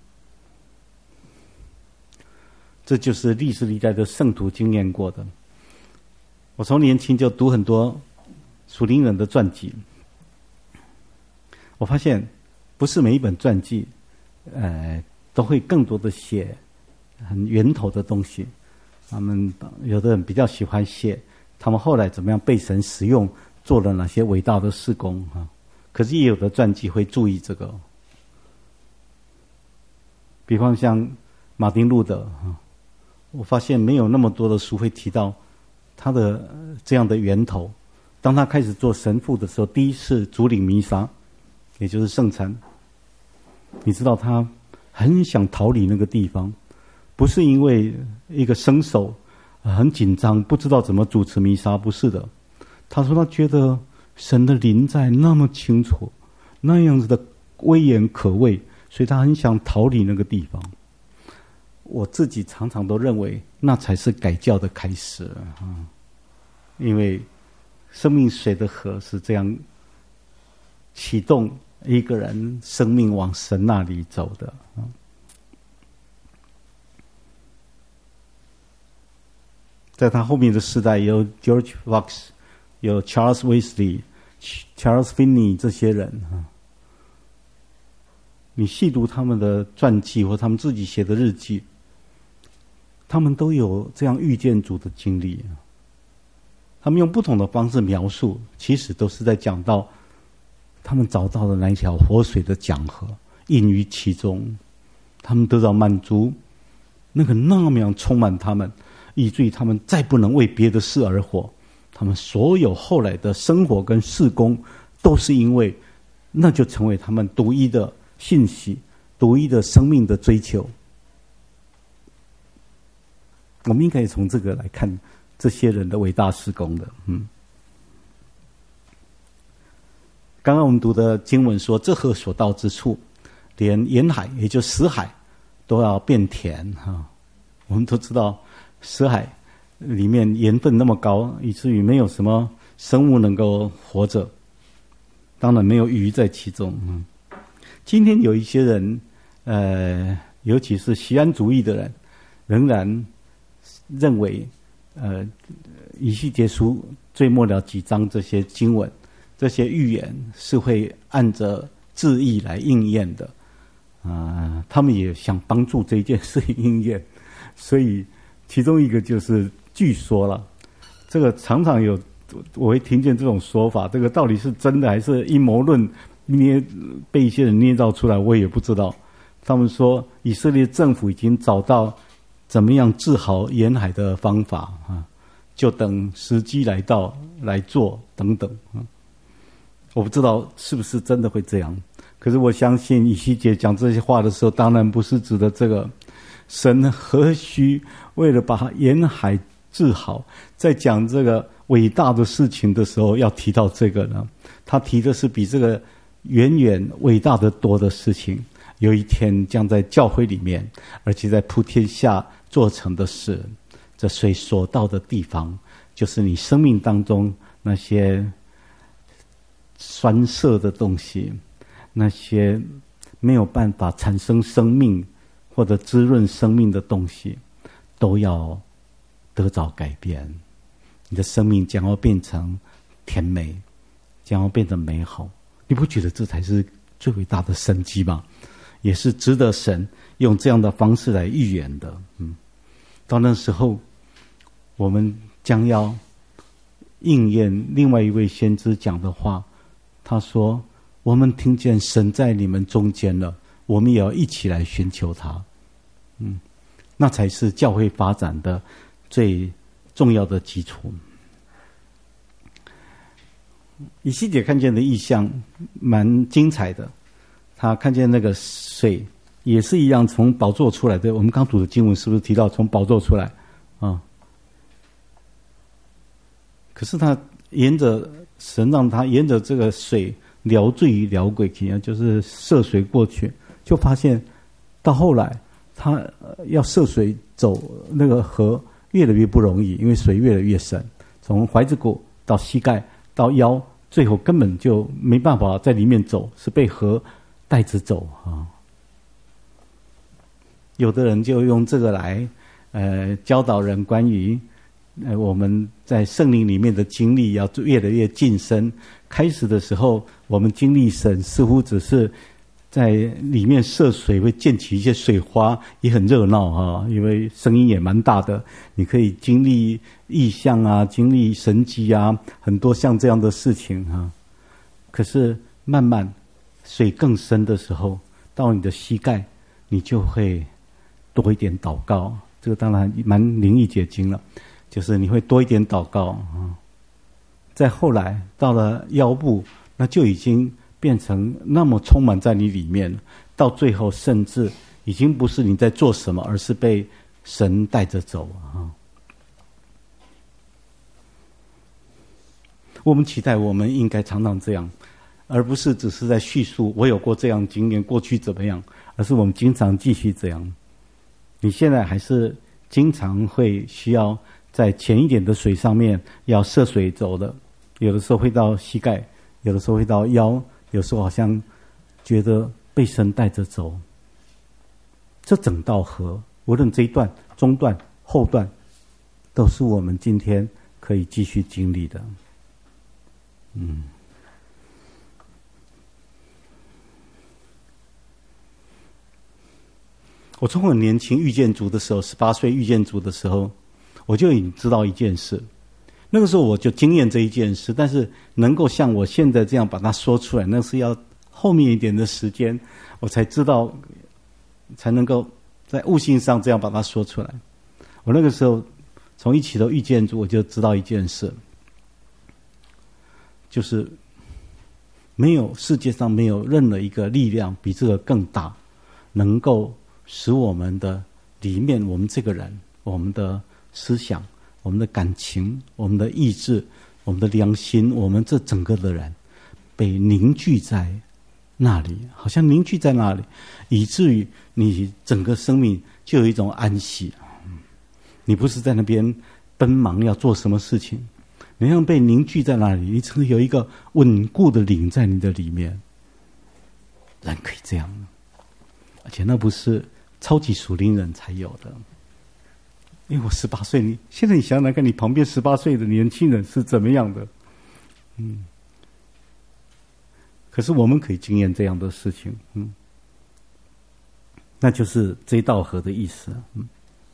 A: 这就是历史历代的圣徒经验过的。我从年轻就读很多属灵人的传记，我发现不是每一本传记，呃，都会更多的写很源头的东西。他们有的人比较喜欢写他们后来怎么样被神使用，做了哪些伟大的事工啊。可是也有的传记会注意这个，比方像马丁路德啊，我发现没有那么多的书会提到他的这样的源头。当他开始做神父的时候，第一次主领弥撒，也就是圣餐，你知道他很想逃离那个地方，不是因为一个生手很紧张不知道怎么主持弥撒，不是的。他说他觉得神的临在那么清楚，那样子的威严可畏，所以他很想逃离那个地方。我自己常常都认为那才是改教的开始啊，因为生命水的河是这样启动一个人生命往神那里走的啊。在他后面的时代，有 George Fox， 有 Charles Wesley、Charles Finney 这些人啊。你细读他们的传记或他们自己写的日记，他们都有这样遇见主的经历。他们用不同的方式描述，其实都是在讲到他们找到了那一条活水的江河，隐于其中，他们得到满足，那个那么样充满他们，以至于他们再不能为别的事而活。他们所有后来的生活跟事工，都是因为那就成为他们独一的信息，独一的生命的追求。我们应该从这个来看这些人的伟大事工的。嗯，刚刚我们读的经文说，这河所到之处，连沿海也就死海都要变甜哈。我们都知道死海里面盐分那么高，以至于没有什么生物能够活着，当然没有鱼在其中。嗯，今天有一些人，呃，尤其是锡安主义的人，仍然认为，呃，以西结书最末了几章这些经文、这些预言是会按着字义来应验的，啊、呃，他们也想帮助这件事情应验，所以其中一个就是据说了，这个常常有我会听见这种说法，这个到底是真的还是阴谋论捏被一些人捏造出来，我也不知道。他们说以色列政府已经找到怎么样治好沿海的方法啊，就等时机来到来做等等啊。我不知道是不是真的会这样，可是我相信以西结讲这些话的时候，当然不是指的这个。神何须为了把沿海治好，在讲这个伟大的事情的时候要提到这个呢？他提的是比这个远远伟大的多的事情，有一天将在教会里面，而且在普天下做成的事。这水所到的地方，就是你生命当中那些酸涩的东西，那些没有办法产生生命或者滋润生命的东西，都要得着改变。你的生命将要变成甜美，将要变得美好。你不觉得这才是最伟大的神迹吗？也是值得神用这样的方式来预言的。嗯，到那时候，我们将要应验另外一位先知讲的话。他说：“我们听见神在你们中间了。”我们也要一起来寻求他，嗯，那才是教会发展的最重要的基础。以西结看见的异象蛮精彩的，他看见那个水也是一样从宝座出来的。我们刚读的经文是不是提到从宝座出来啊？可是他沿着神让他沿着这个水撩坠于撩轨，就是涉水过去。就发现到后来他要涉水走那个河越来越不容易，因为水越来越深，从踝子骨到膝盖到腰，最后根本就没办法在里面走，是被河带着走啊。有的人就用这个来呃教导人关于呃我们在圣灵里面的经历要越来越晋升。开始的时候我们经历神似乎只是在里面涉水，会溅起一些水花，也很热闹哈，因为声音也蛮大的。你可以经历异象啊，经历神迹啊，很多像这样的事情哈。可是慢慢水更深的时候，到你的膝盖，你就会多一点祷告。这个当然蛮灵异解经了，就是你会多一点祷告啊。再后来到了腰部，那就已经变成那么充满在你里面，到最后甚至已经不是你在做什么，而是被神带着走啊！ 我们期待我们应该常常这样，而不是只是在叙述我有过这样经验，过去怎么样，而是我们经常继续这样。你现在还是经常会需要在浅一点的水上面要涉水走的，有的时候会到膝盖，有的时候会到腰，有时候好像觉得被神带着走。这整道河，无论这一段、中段、后段，都是我们今天可以继续经历的。嗯，我从很年轻遇见主的时候，十八岁遇见主的时候，我就已经知道一件事。那个时候我就经验这一件事，但是能够像我现在这样把它说出来，那是要后面一点的时间，我才知道，才能够在悟性上这样把它说出来。我那个时候从一起头遇见主，我就知道一件事，就是没有世界上没有任何一个力量比这个更大，能够使我们的里面，我们这个人，我们的思想，我们的感情，我们的意志，我们的良心，我们这整个的人被凝聚在那里，好像凝聚在那里，以至于你整个生命就有一种安息。你不是在那边奔忙要做什么事情，你像被凝聚在那里，你曾有一个稳固的灵在你的里面。人可以这样，而且那不是超级属灵人才有的。因为我十八岁，你现在你想想看，你旁边十八岁的年轻人是怎么样的？嗯，可是我们可以经验这样的事情，嗯，那就是这道河的意思。嗯，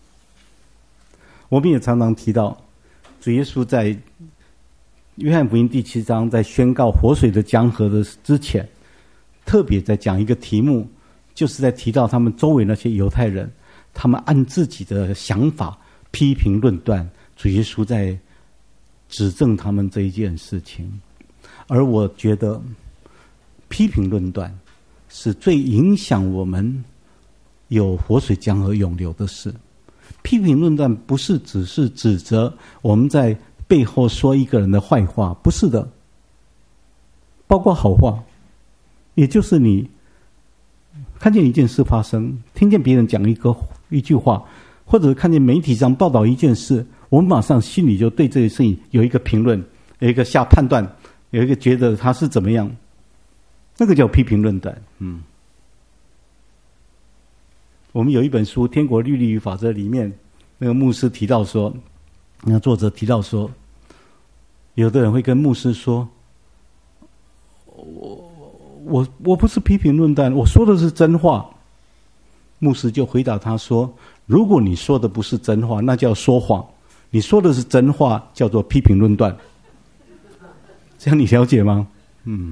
A: 我们也常常提到，主耶稣在约翰福音第七章在宣告活水的江河的之前，特别在讲一个题目，就是在提到他们周围那些犹太人，他们按自己的想法批评论断，主耶稣在指正他们这一件事情。而我觉得批评论断是最影响我们有活水江河涌流的事。批评论断不是只是指责我们在背后说一个人的坏话，不是的，包括好话，也就是你看见一件事发生，听见别人讲一个一句话，或者看见媒体上报道一件事，我们马上心里就对这个事情有一个评论，有一个下判断，有一个觉得他是怎么样，那个叫批评论断。嗯，我们有一本书《天国律例与法则》里面，那个牧师提到说，那个作者提到说，有的人会跟牧师说，我我我不是批评论断，我说的是真话。牧师就回答他说，如果你说的不是真话，那叫说谎，你说的是真话，叫做批评论断。这样你了解吗？嗯。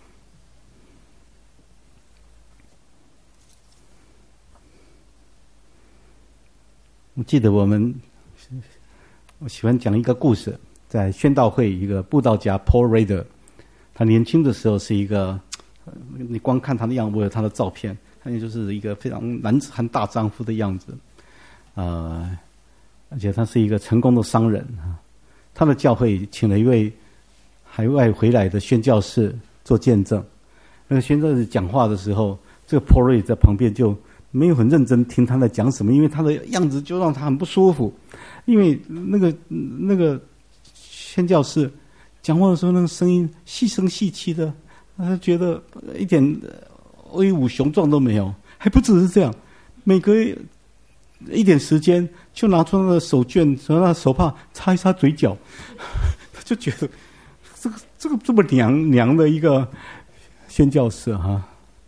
A: 我记得我们，我喜欢讲一个故事，在宣道会一个布道家 Paul Rader， 他年轻的时候是一个，你光看他的样子，我有他的照片，他就是一个非常男子汉大丈夫的样子，呃，而且他是一个成功的商人啊。他的教会请了一位海外回来的宣教士做见证，那个宣教士讲话的时候，这个 Paul Rader 在旁边就没有很认真听他在讲什么，因为他的样子就让他很不舒服。因为那个那个宣教士讲话的时候，那个声音细声细气的，他觉得一点威武雄壮都没有。还不只是这样，每隔一点时间就拿出那个手绢和那手帕擦一擦嘴角，他就觉得这个这个这么娘娘的一个宣教士哈。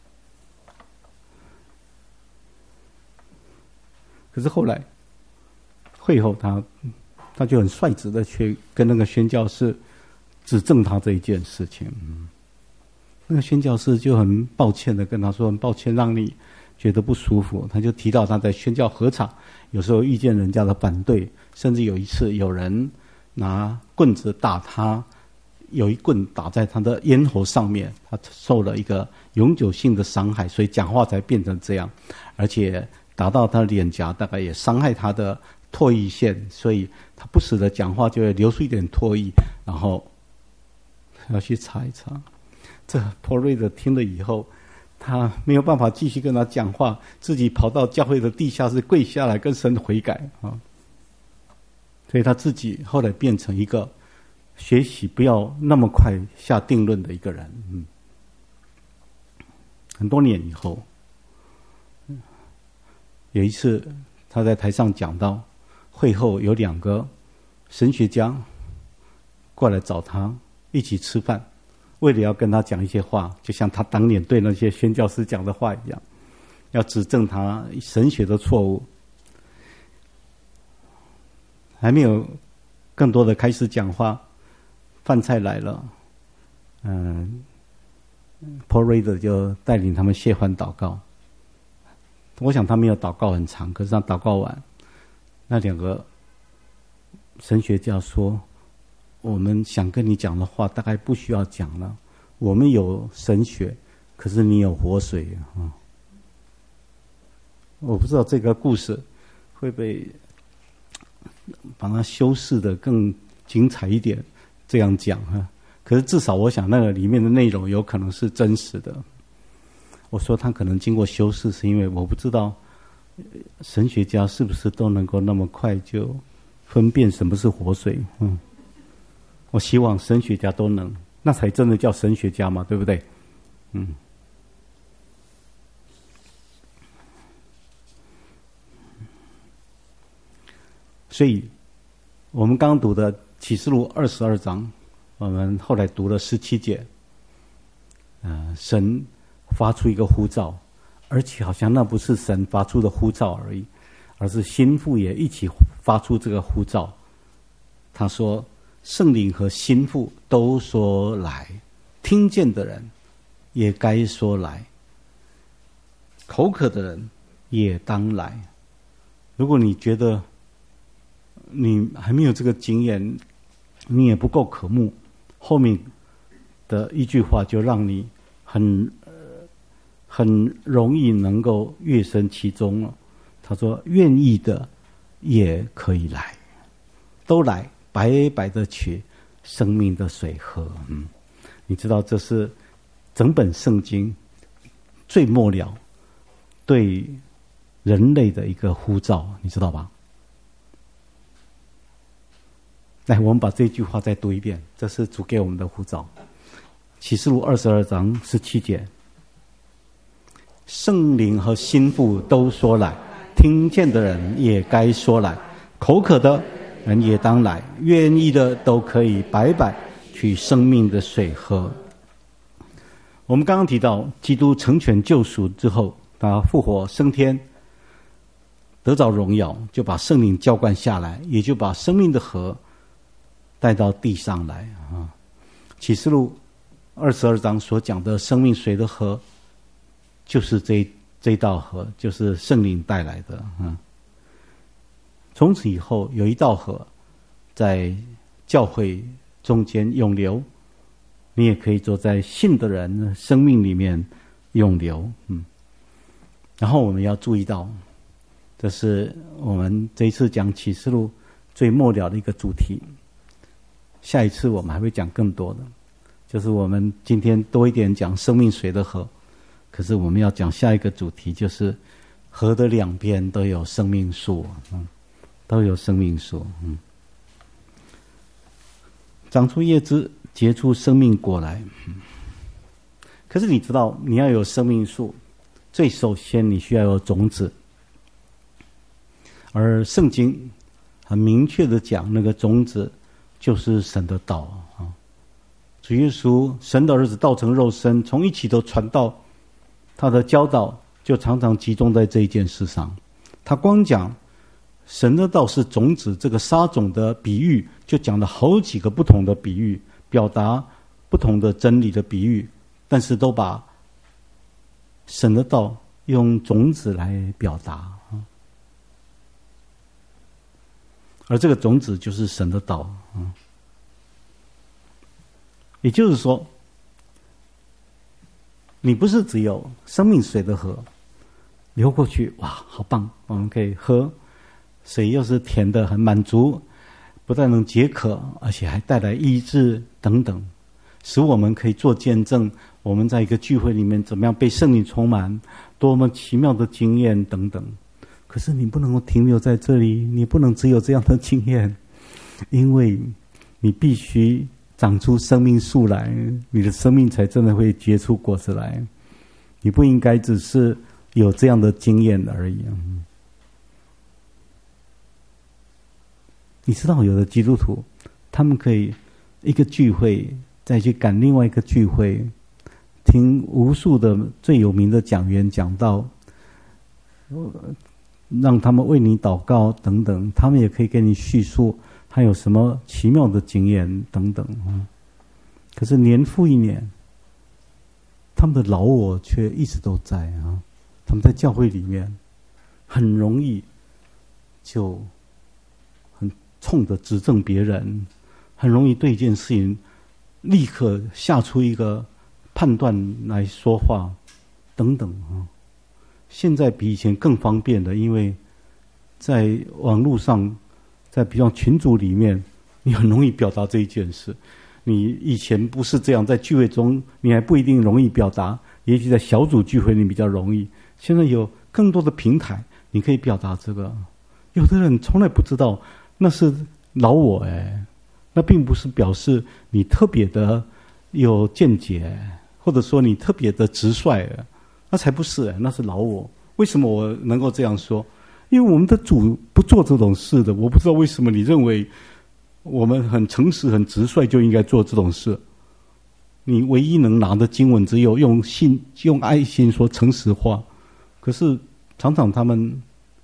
A: 可是后来会后他他就很率直的去跟那个宣教士指正他这一件事情。嗯，那个宣教士就很抱歉的跟他说，很抱歉让你觉得不舒服。他就提到他在宣教合场有时候遇见人家的反对，甚至有一次有人拿棍子打他，有一棍打在他的咽喉上面，他受了一个永久性的伤害，所以讲话才变成这样，而且打到他的脸颊，大概也伤害他的唾液腺，所以他不时的讲话就会流出一点唾液，然后要去查一查。这波瑞德听了以后，他没有办法继续跟他讲话，自己跑到教会的地下室跪下来跟神悔改啊。所以他自己后来变成一个学习不要那么快下定论的一个人。嗯，很多年以后，有一次他在台上讲到，会后有两个神学家过来找他一起吃饭，为了要跟他讲一些话，就像他当年对那些宣教师讲的话一样，要指正他神学的错误。还没有更多的开始讲话，饭菜来了，嗯 Paul Rader 就带领他们谢饭祷告。我想他没有祷告很长，可是他祷告完，那两个神学家说，我们想跟你讲的话大概不需要讲了，我们有神学，可是你有活水啊。我不知道这个故事会被把它修饰的更精彩一点，这样讲哈。可是至少我想那个里面的内容有可能是真实的。我说他可能经过修饰，是因为我不知道神学家是不是都能够那么快就分辨什么是活水。嗯，我希望神学家都能，那才真的叫神学家嘛，对不对？嗯。所以我们刚读的启示录二十二章，我们后来读了十七节，呃，神发出一个呼召，而且好像那不是神发出的呼召而已，而是心腹也一起发出这个呼召。他说圣灵和心腹都说来，听见的人也该说来，口渴的人也当来。如果你觉得你还没有这个经验，你也不够渴慕，后面的一句话就让你很、呃、很容易能够跃身其中了。他说愿意的也可以来，都来，白白的取生命的水喝。嗯，你知道这是整本圣经最末了对人类的一个呼召，你知道吧？来，我们把这句话再读一遍，这是主给我们的呼召。启示录二十二章十七节，圣灵和心腹都说来，听见的人也该说来，口渴的人也当来，愿意的都可以白白取生命的水喝。我们刚刚提到基督成全救赎之后，他复活升天，得着荣耀，就把圣灵浇灌下来，也就把生命的河带到地上来啊。启示录二十二章所讲的生命水的河，就是这这道河，就是圣灵带来的啊。从此以后，有一道河在教会中间涌流，你也可以坐在信的人生命里面涌流。嗯，然后我们要注意到，这是我们这一次讲启示录最末了的一个主题。下一次我们还会讲更多的，就是我们今天多一点讲生命水的河，可是我们要讲下一个主题，就是河的两边都有生命树，嗯，都有生命树，嗯，长出叶子，结出生命果来。嗯，可是你知道，你要有生命树，最首先你需要有种子，而圣经很明确的讲，那个种子就是神的道啊！主耶稣，神的儿子道成肉身，从一起都传道，他的教导就常常集中在这一件事上。他光讲神的道是种子这个撒种的比喻，就讲了好几个不同的比喻，表达不同的真理的比喻，但是都把神的道用种子来表达啊。而这个种子就是神的道，嗯，也就是说，你不是只有生命水的河流过去，哇，好棒，我们可以喝，水又是甜的，很满足，不但能解渴，而且还带来医治等等。 使我们可以做见证，我们在一个聚会里面怎么样被圣灵充满，多么奇妙的经验等等。可是你不能够停留在这里，你不能只有这样的经验，因为你必须长出生命树来，你的生命才真的会结出果子来。你不应该只是有这样的经验而已。你知道有的基督徒他们可以一个聚会再去赶另外一个聚会，听无数的最有名的讲员讲道，让他们为你祷告等等，他们也可以跟你叙述还有什么奇妙的经验等等。可是年复一年，他们的老我却一直都在啊！他们在教会里面很容易就很冲着指正别人，很容易对一件事情立刻下出一个判断来说话等等啊！现在比以前更方便的，因为在网络上，在比较群组里面，你很容易表达这一件事。你以前不是这样，在聚会中你还不一定容易表达，也许在小组聚会里比较容易。现在有更多的平台，你可以表达这个。有的人从来不知道那是老我哎，那并不是表示你特别的有见解，或者说你特别的直率，那才不是，那是老我。为什么我能够这样说？因为我们的主不做这种事的。我不知道为什么你认为我们很诚实很直率就应该做这种事。你唯一能拿的经文只有用信用爱心说诚实话，可是常常他们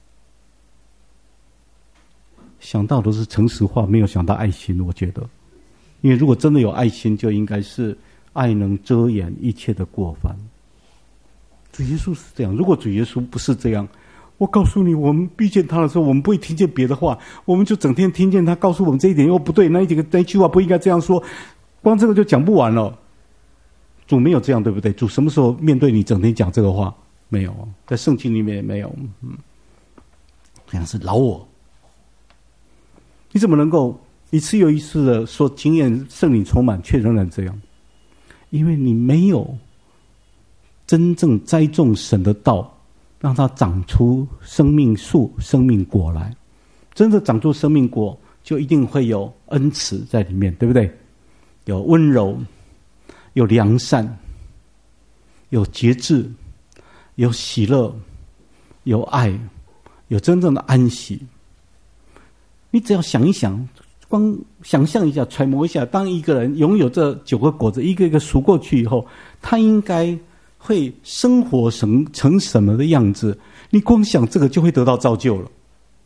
A: 想到的是诚实话，没有想到爱心。我觉得因为如果真的有爱心，就应该是爱能遮掩一切的过犯。主耶稣是这样，如果主耶稣不是这样，我告诉你，我们遇见他的时候，我们不会听见别的话，我们就整天听见他告诉我们这一点又不对，那一点那一句话不应该这样说，光这个就讲不完了。主没有这样，对不对？主什么时候面对你整天讲这个话？没有，在圣经里面也没有。嗯，这样是老我。你怎么能够一次又一次的说经验圣灵充满，却仍然这样？因为你没有真正栽种神的道，让它长出生命树、生命果来。真的长出生命果，就一定会有恩慈在里面，对不对？有温柔，有良善，有节制，有喜乐，有爱，有真正的安息。你只要想一想，光想象一下，揣摩一下，当一个人拥有这九个果子，一个一个数过去以后，他应该会生活成成什么的样子？你光想这个就会得到造就了，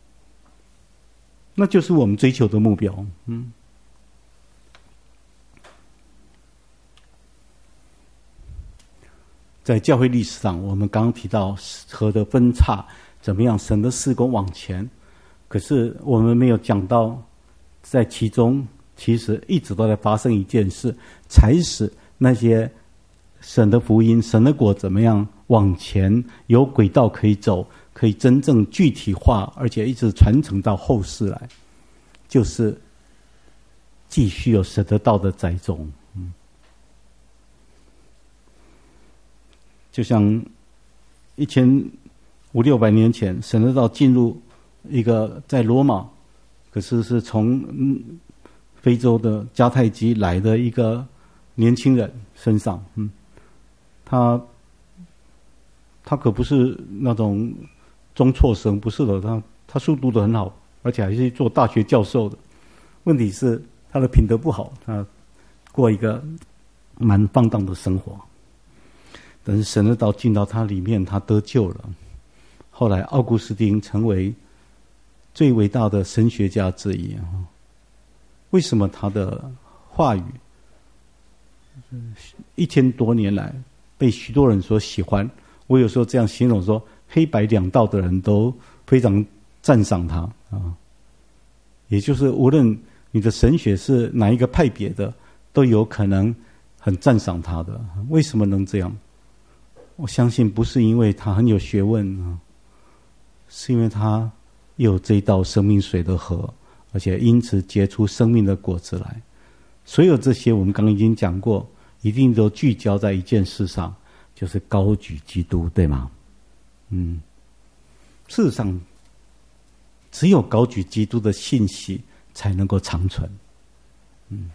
A: 那就是我们追求的目标。嗯，在教会历史上，我们刚刚提到河的分叉，怎么样神的事工往前，可是我们没有讲到，在其中其实一直都在发生一件事，才使那些神的福音、神的果怎么样往前有轨道可以走，可以真正具体化，而且一直传承到后世来，就是继续有神的道的栽种。嗯，就像一千五六百年前，神的道进入一个在罗马，可是是从非洲的迦太基来的一个年轻人身上。嗯，他他可不是那种中辍生，不是的，他他书读得很好，而且还是做大学教授的。问题是他的品德不好，他过一个蛮放荡的生活。但是神的道进到他里面，他得救了。后来奥古斯丁成为最伟大的神学家之一。为什么他的话语一千多年来被许多人所喜欢？我有时候这样形容说，黑白两道的人都非常赞赏他啊。也就是无论你的神学是哪一个派别的，都有可能很赞赏他的。为什么能这样？我相信不是因为他很有学问啊，是因为他有这一道生命水的河，而且因此结出生命的果子来。 所有这些我们刚刚已经讲过，一定都聚焦在一件事上，就是高举基督，对吗？嗯，事实上，只有高举基督的信息才能够长存。嗯，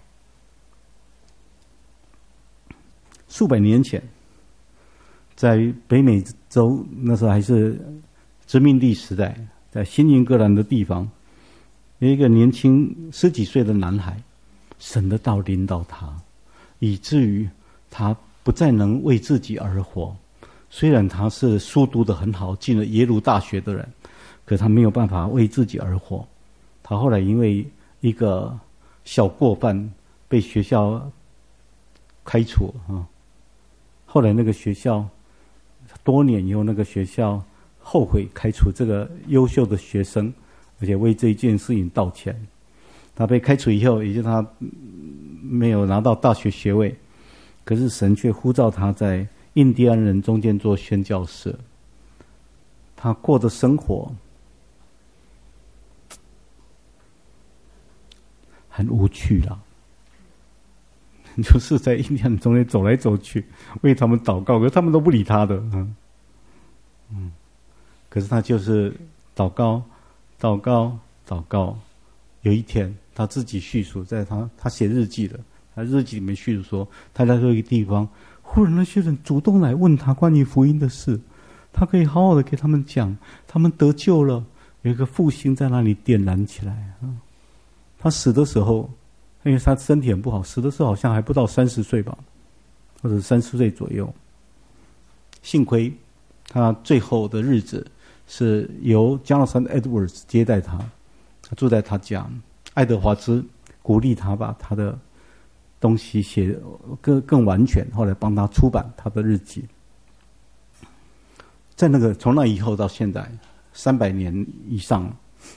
A: 数百年前，在北美洲，那时候还是殖民地时代，在新英格兰的地方，有一个年轻十几岁的男孩，神的道临到他，以至于他不再能为自己而活。虽然他是书读得很好，进了耶鲁大学的人，可他没有办法为自己而活。他后来因为一个小过犯被学校开除啊。后来那个学校多年以后，那个学校后悔开除这个优秀的学生，而且为这一件事情道歉。他被开除以后，也就是他没有拿到大学学位，可是神却呼召他在印第安人中间做宣教士。他过的生活很无趣了，就是在印第安人中间走来走去，为他们祷告，可是他们都不理他的。嗯，嗯，可是他就是祷告，祷告，祷告。有一天，他自己叙述，在他他写日记的，他日记里面叙述说，他在这个地方，忽然那些人主动来问他关于福音的事，他可以好好的给他们讲，他们得救了，有一个复兴在那里点燃起来。嗯，他死的时候，因为他身体很不好，死的时候好像还不到三十岁吧，或者三十岁左右。幸亏他最后的日子是由 Jonathan Edwards 接待他，他住在他家，爱德华兹鼓励他把他的东西写更更完全，后来帮他出版他的日记。在那个从那以后到现在三百年以上，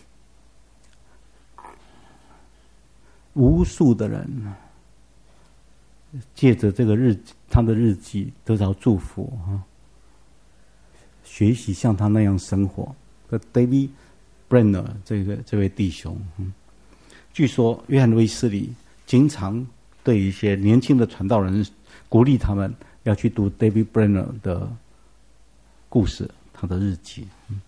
A: 无数的人借着这个日他的日记得到祝福啊，学习像他那样生活。David Brenner 这个这位弟兄，嗯，据说约翰卫斯理经常对一些年轻的传道人鼓励他们要去读 David Brenner 的故事，他的日记。嗯，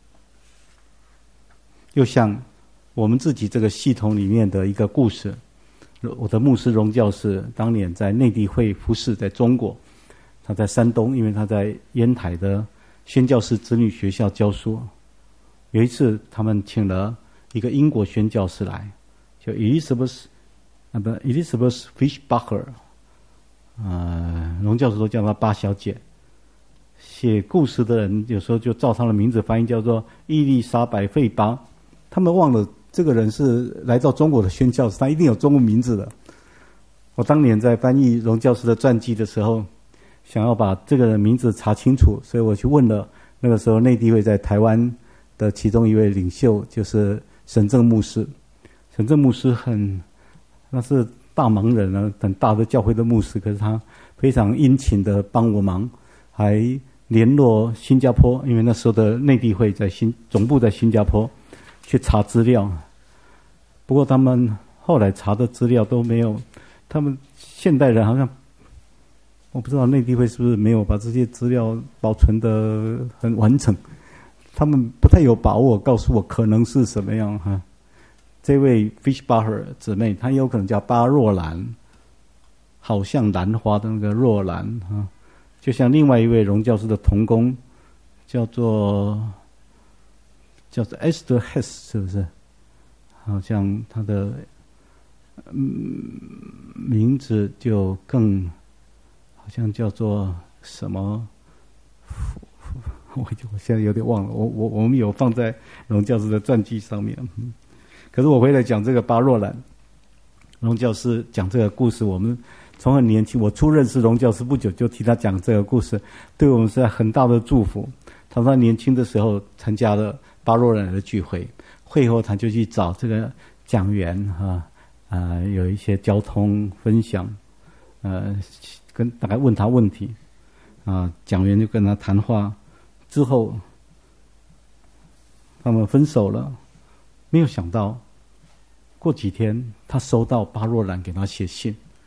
A: 又像我们自己这个系统里面的一个故事，我的牧师荣教士当年在内地会服侍，在中国，他在山东，因为他在烟台的宣教士子女学校教书。有一次他们请了一个英国宣教士来，叫 Elizabeth 啊不 Elizabeth Fishbacher， 呃，荣教士都叫她八小姐。写故事的人有时候就照他的名字翻译，叫做伊丽莎白费巴。他们忘了这个人是来到中国的宣教士，他一定有中文名字的。我当年在翻译荣教士的传记的时候，想要把这个人名字查清楚，所以我去问了那个时候内地会在台湾的其中一位领袖，就是沈正牧师。沈正牧师很，那是大忙人啊，很大的教会的牧师，可是他非常殷勤的帮我忙，还联络新加坡，因为那时候的内地会在新总部在新加坡，去查资料。不过他们后来查的资料都没有，他们现代人好像，我不知道内地会是不是没有把这些资料保存得很完整，他们不太有把握告诉我可能是什么样哈。这位 Fishbacher 姊妹，她有可能叫巴若兰，好像兰花的那个若兰哈，就像另外一位荣教师的同工，叫做叫做 Esther Hess， 是不是？好像他的嗯名字就更好像叫做什么？我我现在有点忘了，我我我们有放在荣教师的传记上面。嗯，可是我回来讲这个巴若兰，荣教师讲这个故事，我们从很年轻，我初认识荣教师不久就替他讲这个故事，对我们是很大的祝福。他在年轻的时候参加了巴若兰的聚会，会后他就去找这个讲员哈，呃，有一些交通分享，呃，跟大概问他问题，啊、呃，讲员就跟他谈话，之后他们分手了。没有想到，过几天他收到巴若兰给他写信，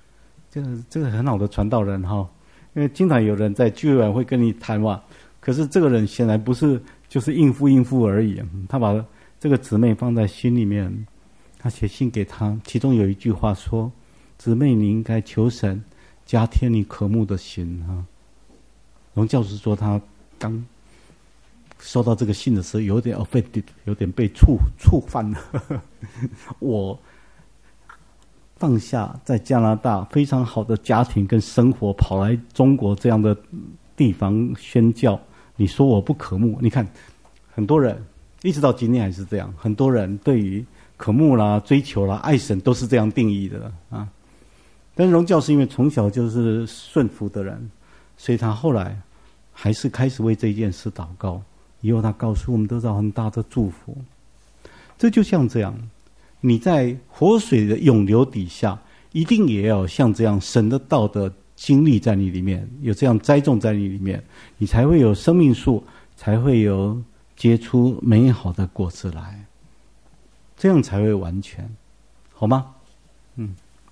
A: 这个这个很好的传道人哈，因为经常有人在聚会完会跟你谈话，可是这个人显然不是就是应付应付而已，他把这个姊妹放在心里面，他写信给他，其中有一句话说：“姊妹，你应该求神加添你渴慕的心啊。”荣教师说他刚收到这个信的时候，有点 offended， 有点被触触犯了。我放下在加拿大非常好的家庭跟生活，跑来中国这样的地方宣教，你说我不渴慕？你看，很多人一直到今天还是这样，很多人对于渴慕啦、追求啦、爱神都是这样定义的啊。但是荣教是因为从小就是顺服的人，所以他后来还是开始为这件事祷告。以后他告诉我们得到很大的祝福。这就像这样，你在活水的涌流底下，一定也要像这样神的道的经历在你里面，有这样栽种在你里面，你才会有生命树，才会有结出美好的果子来，这样才会完全，好吗？嗯。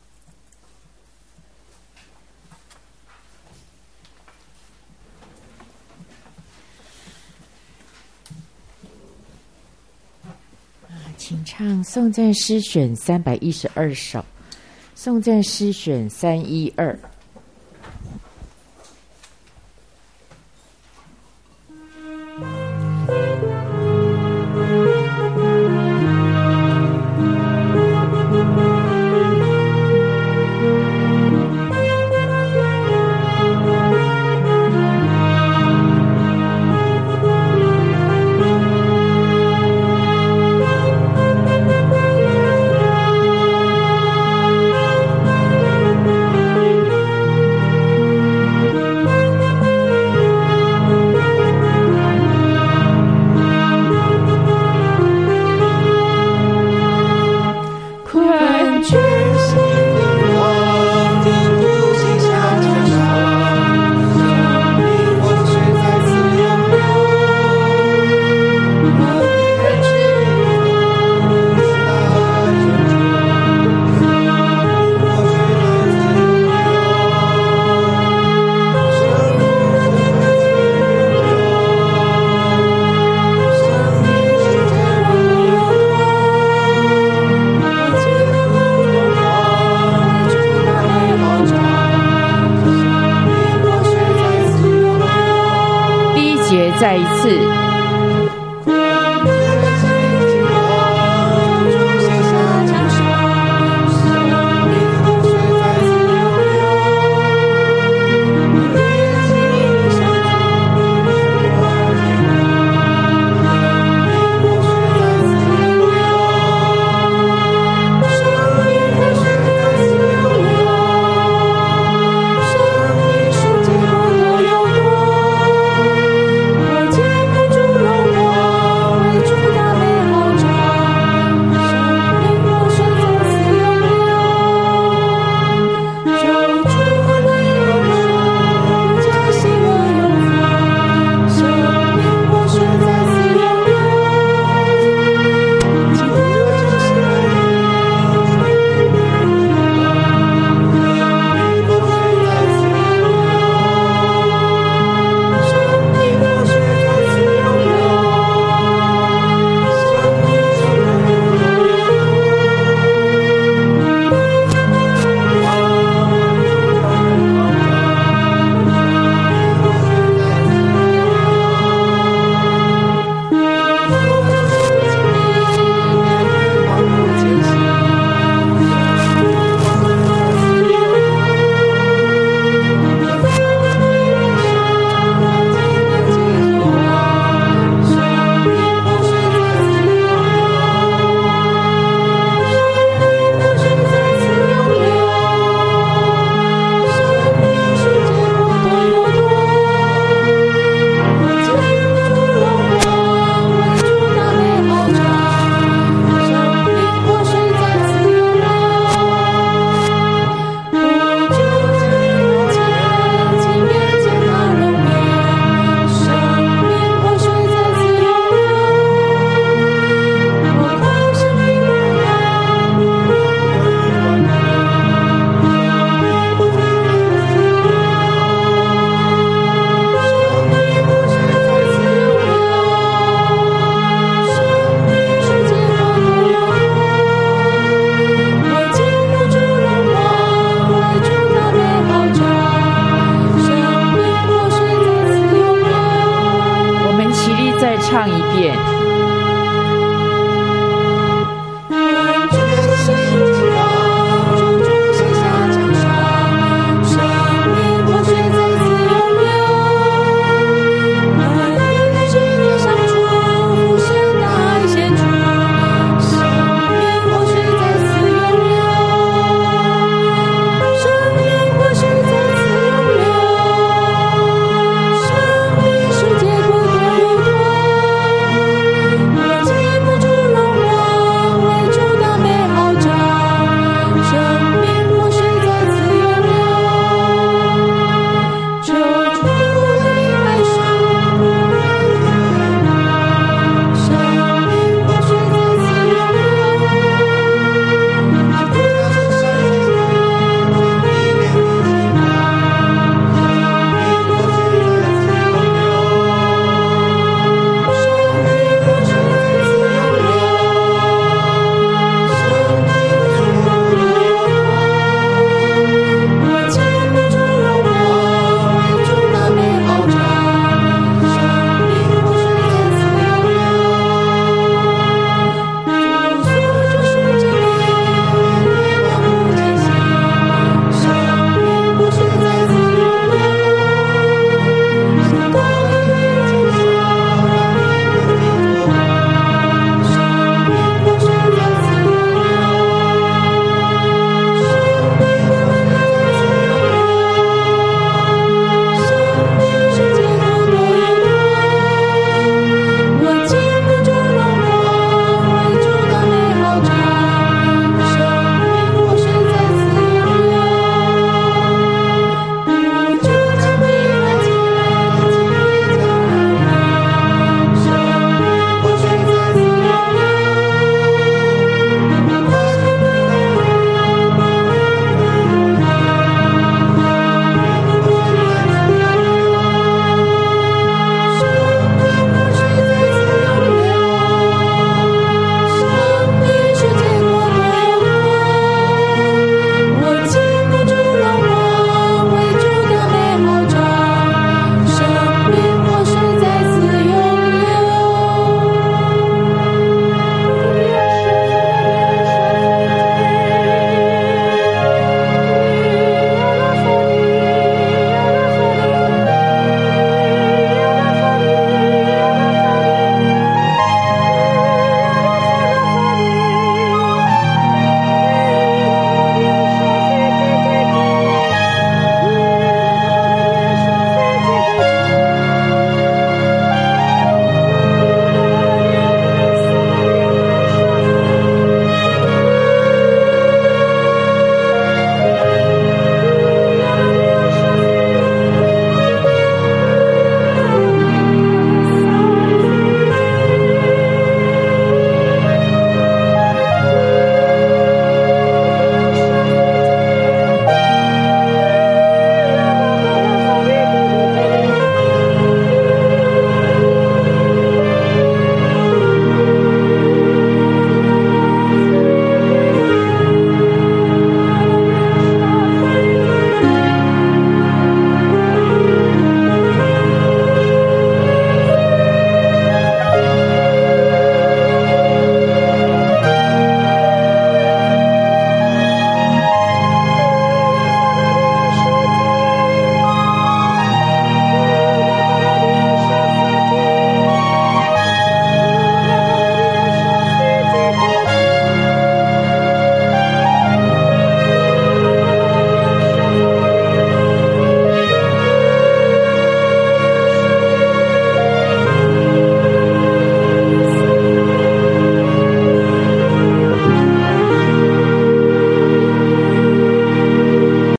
B: 请唱颂赞诗选三百一十二首，颂赞诗选三一二。再一次。
C: 我
B: 唱一遍。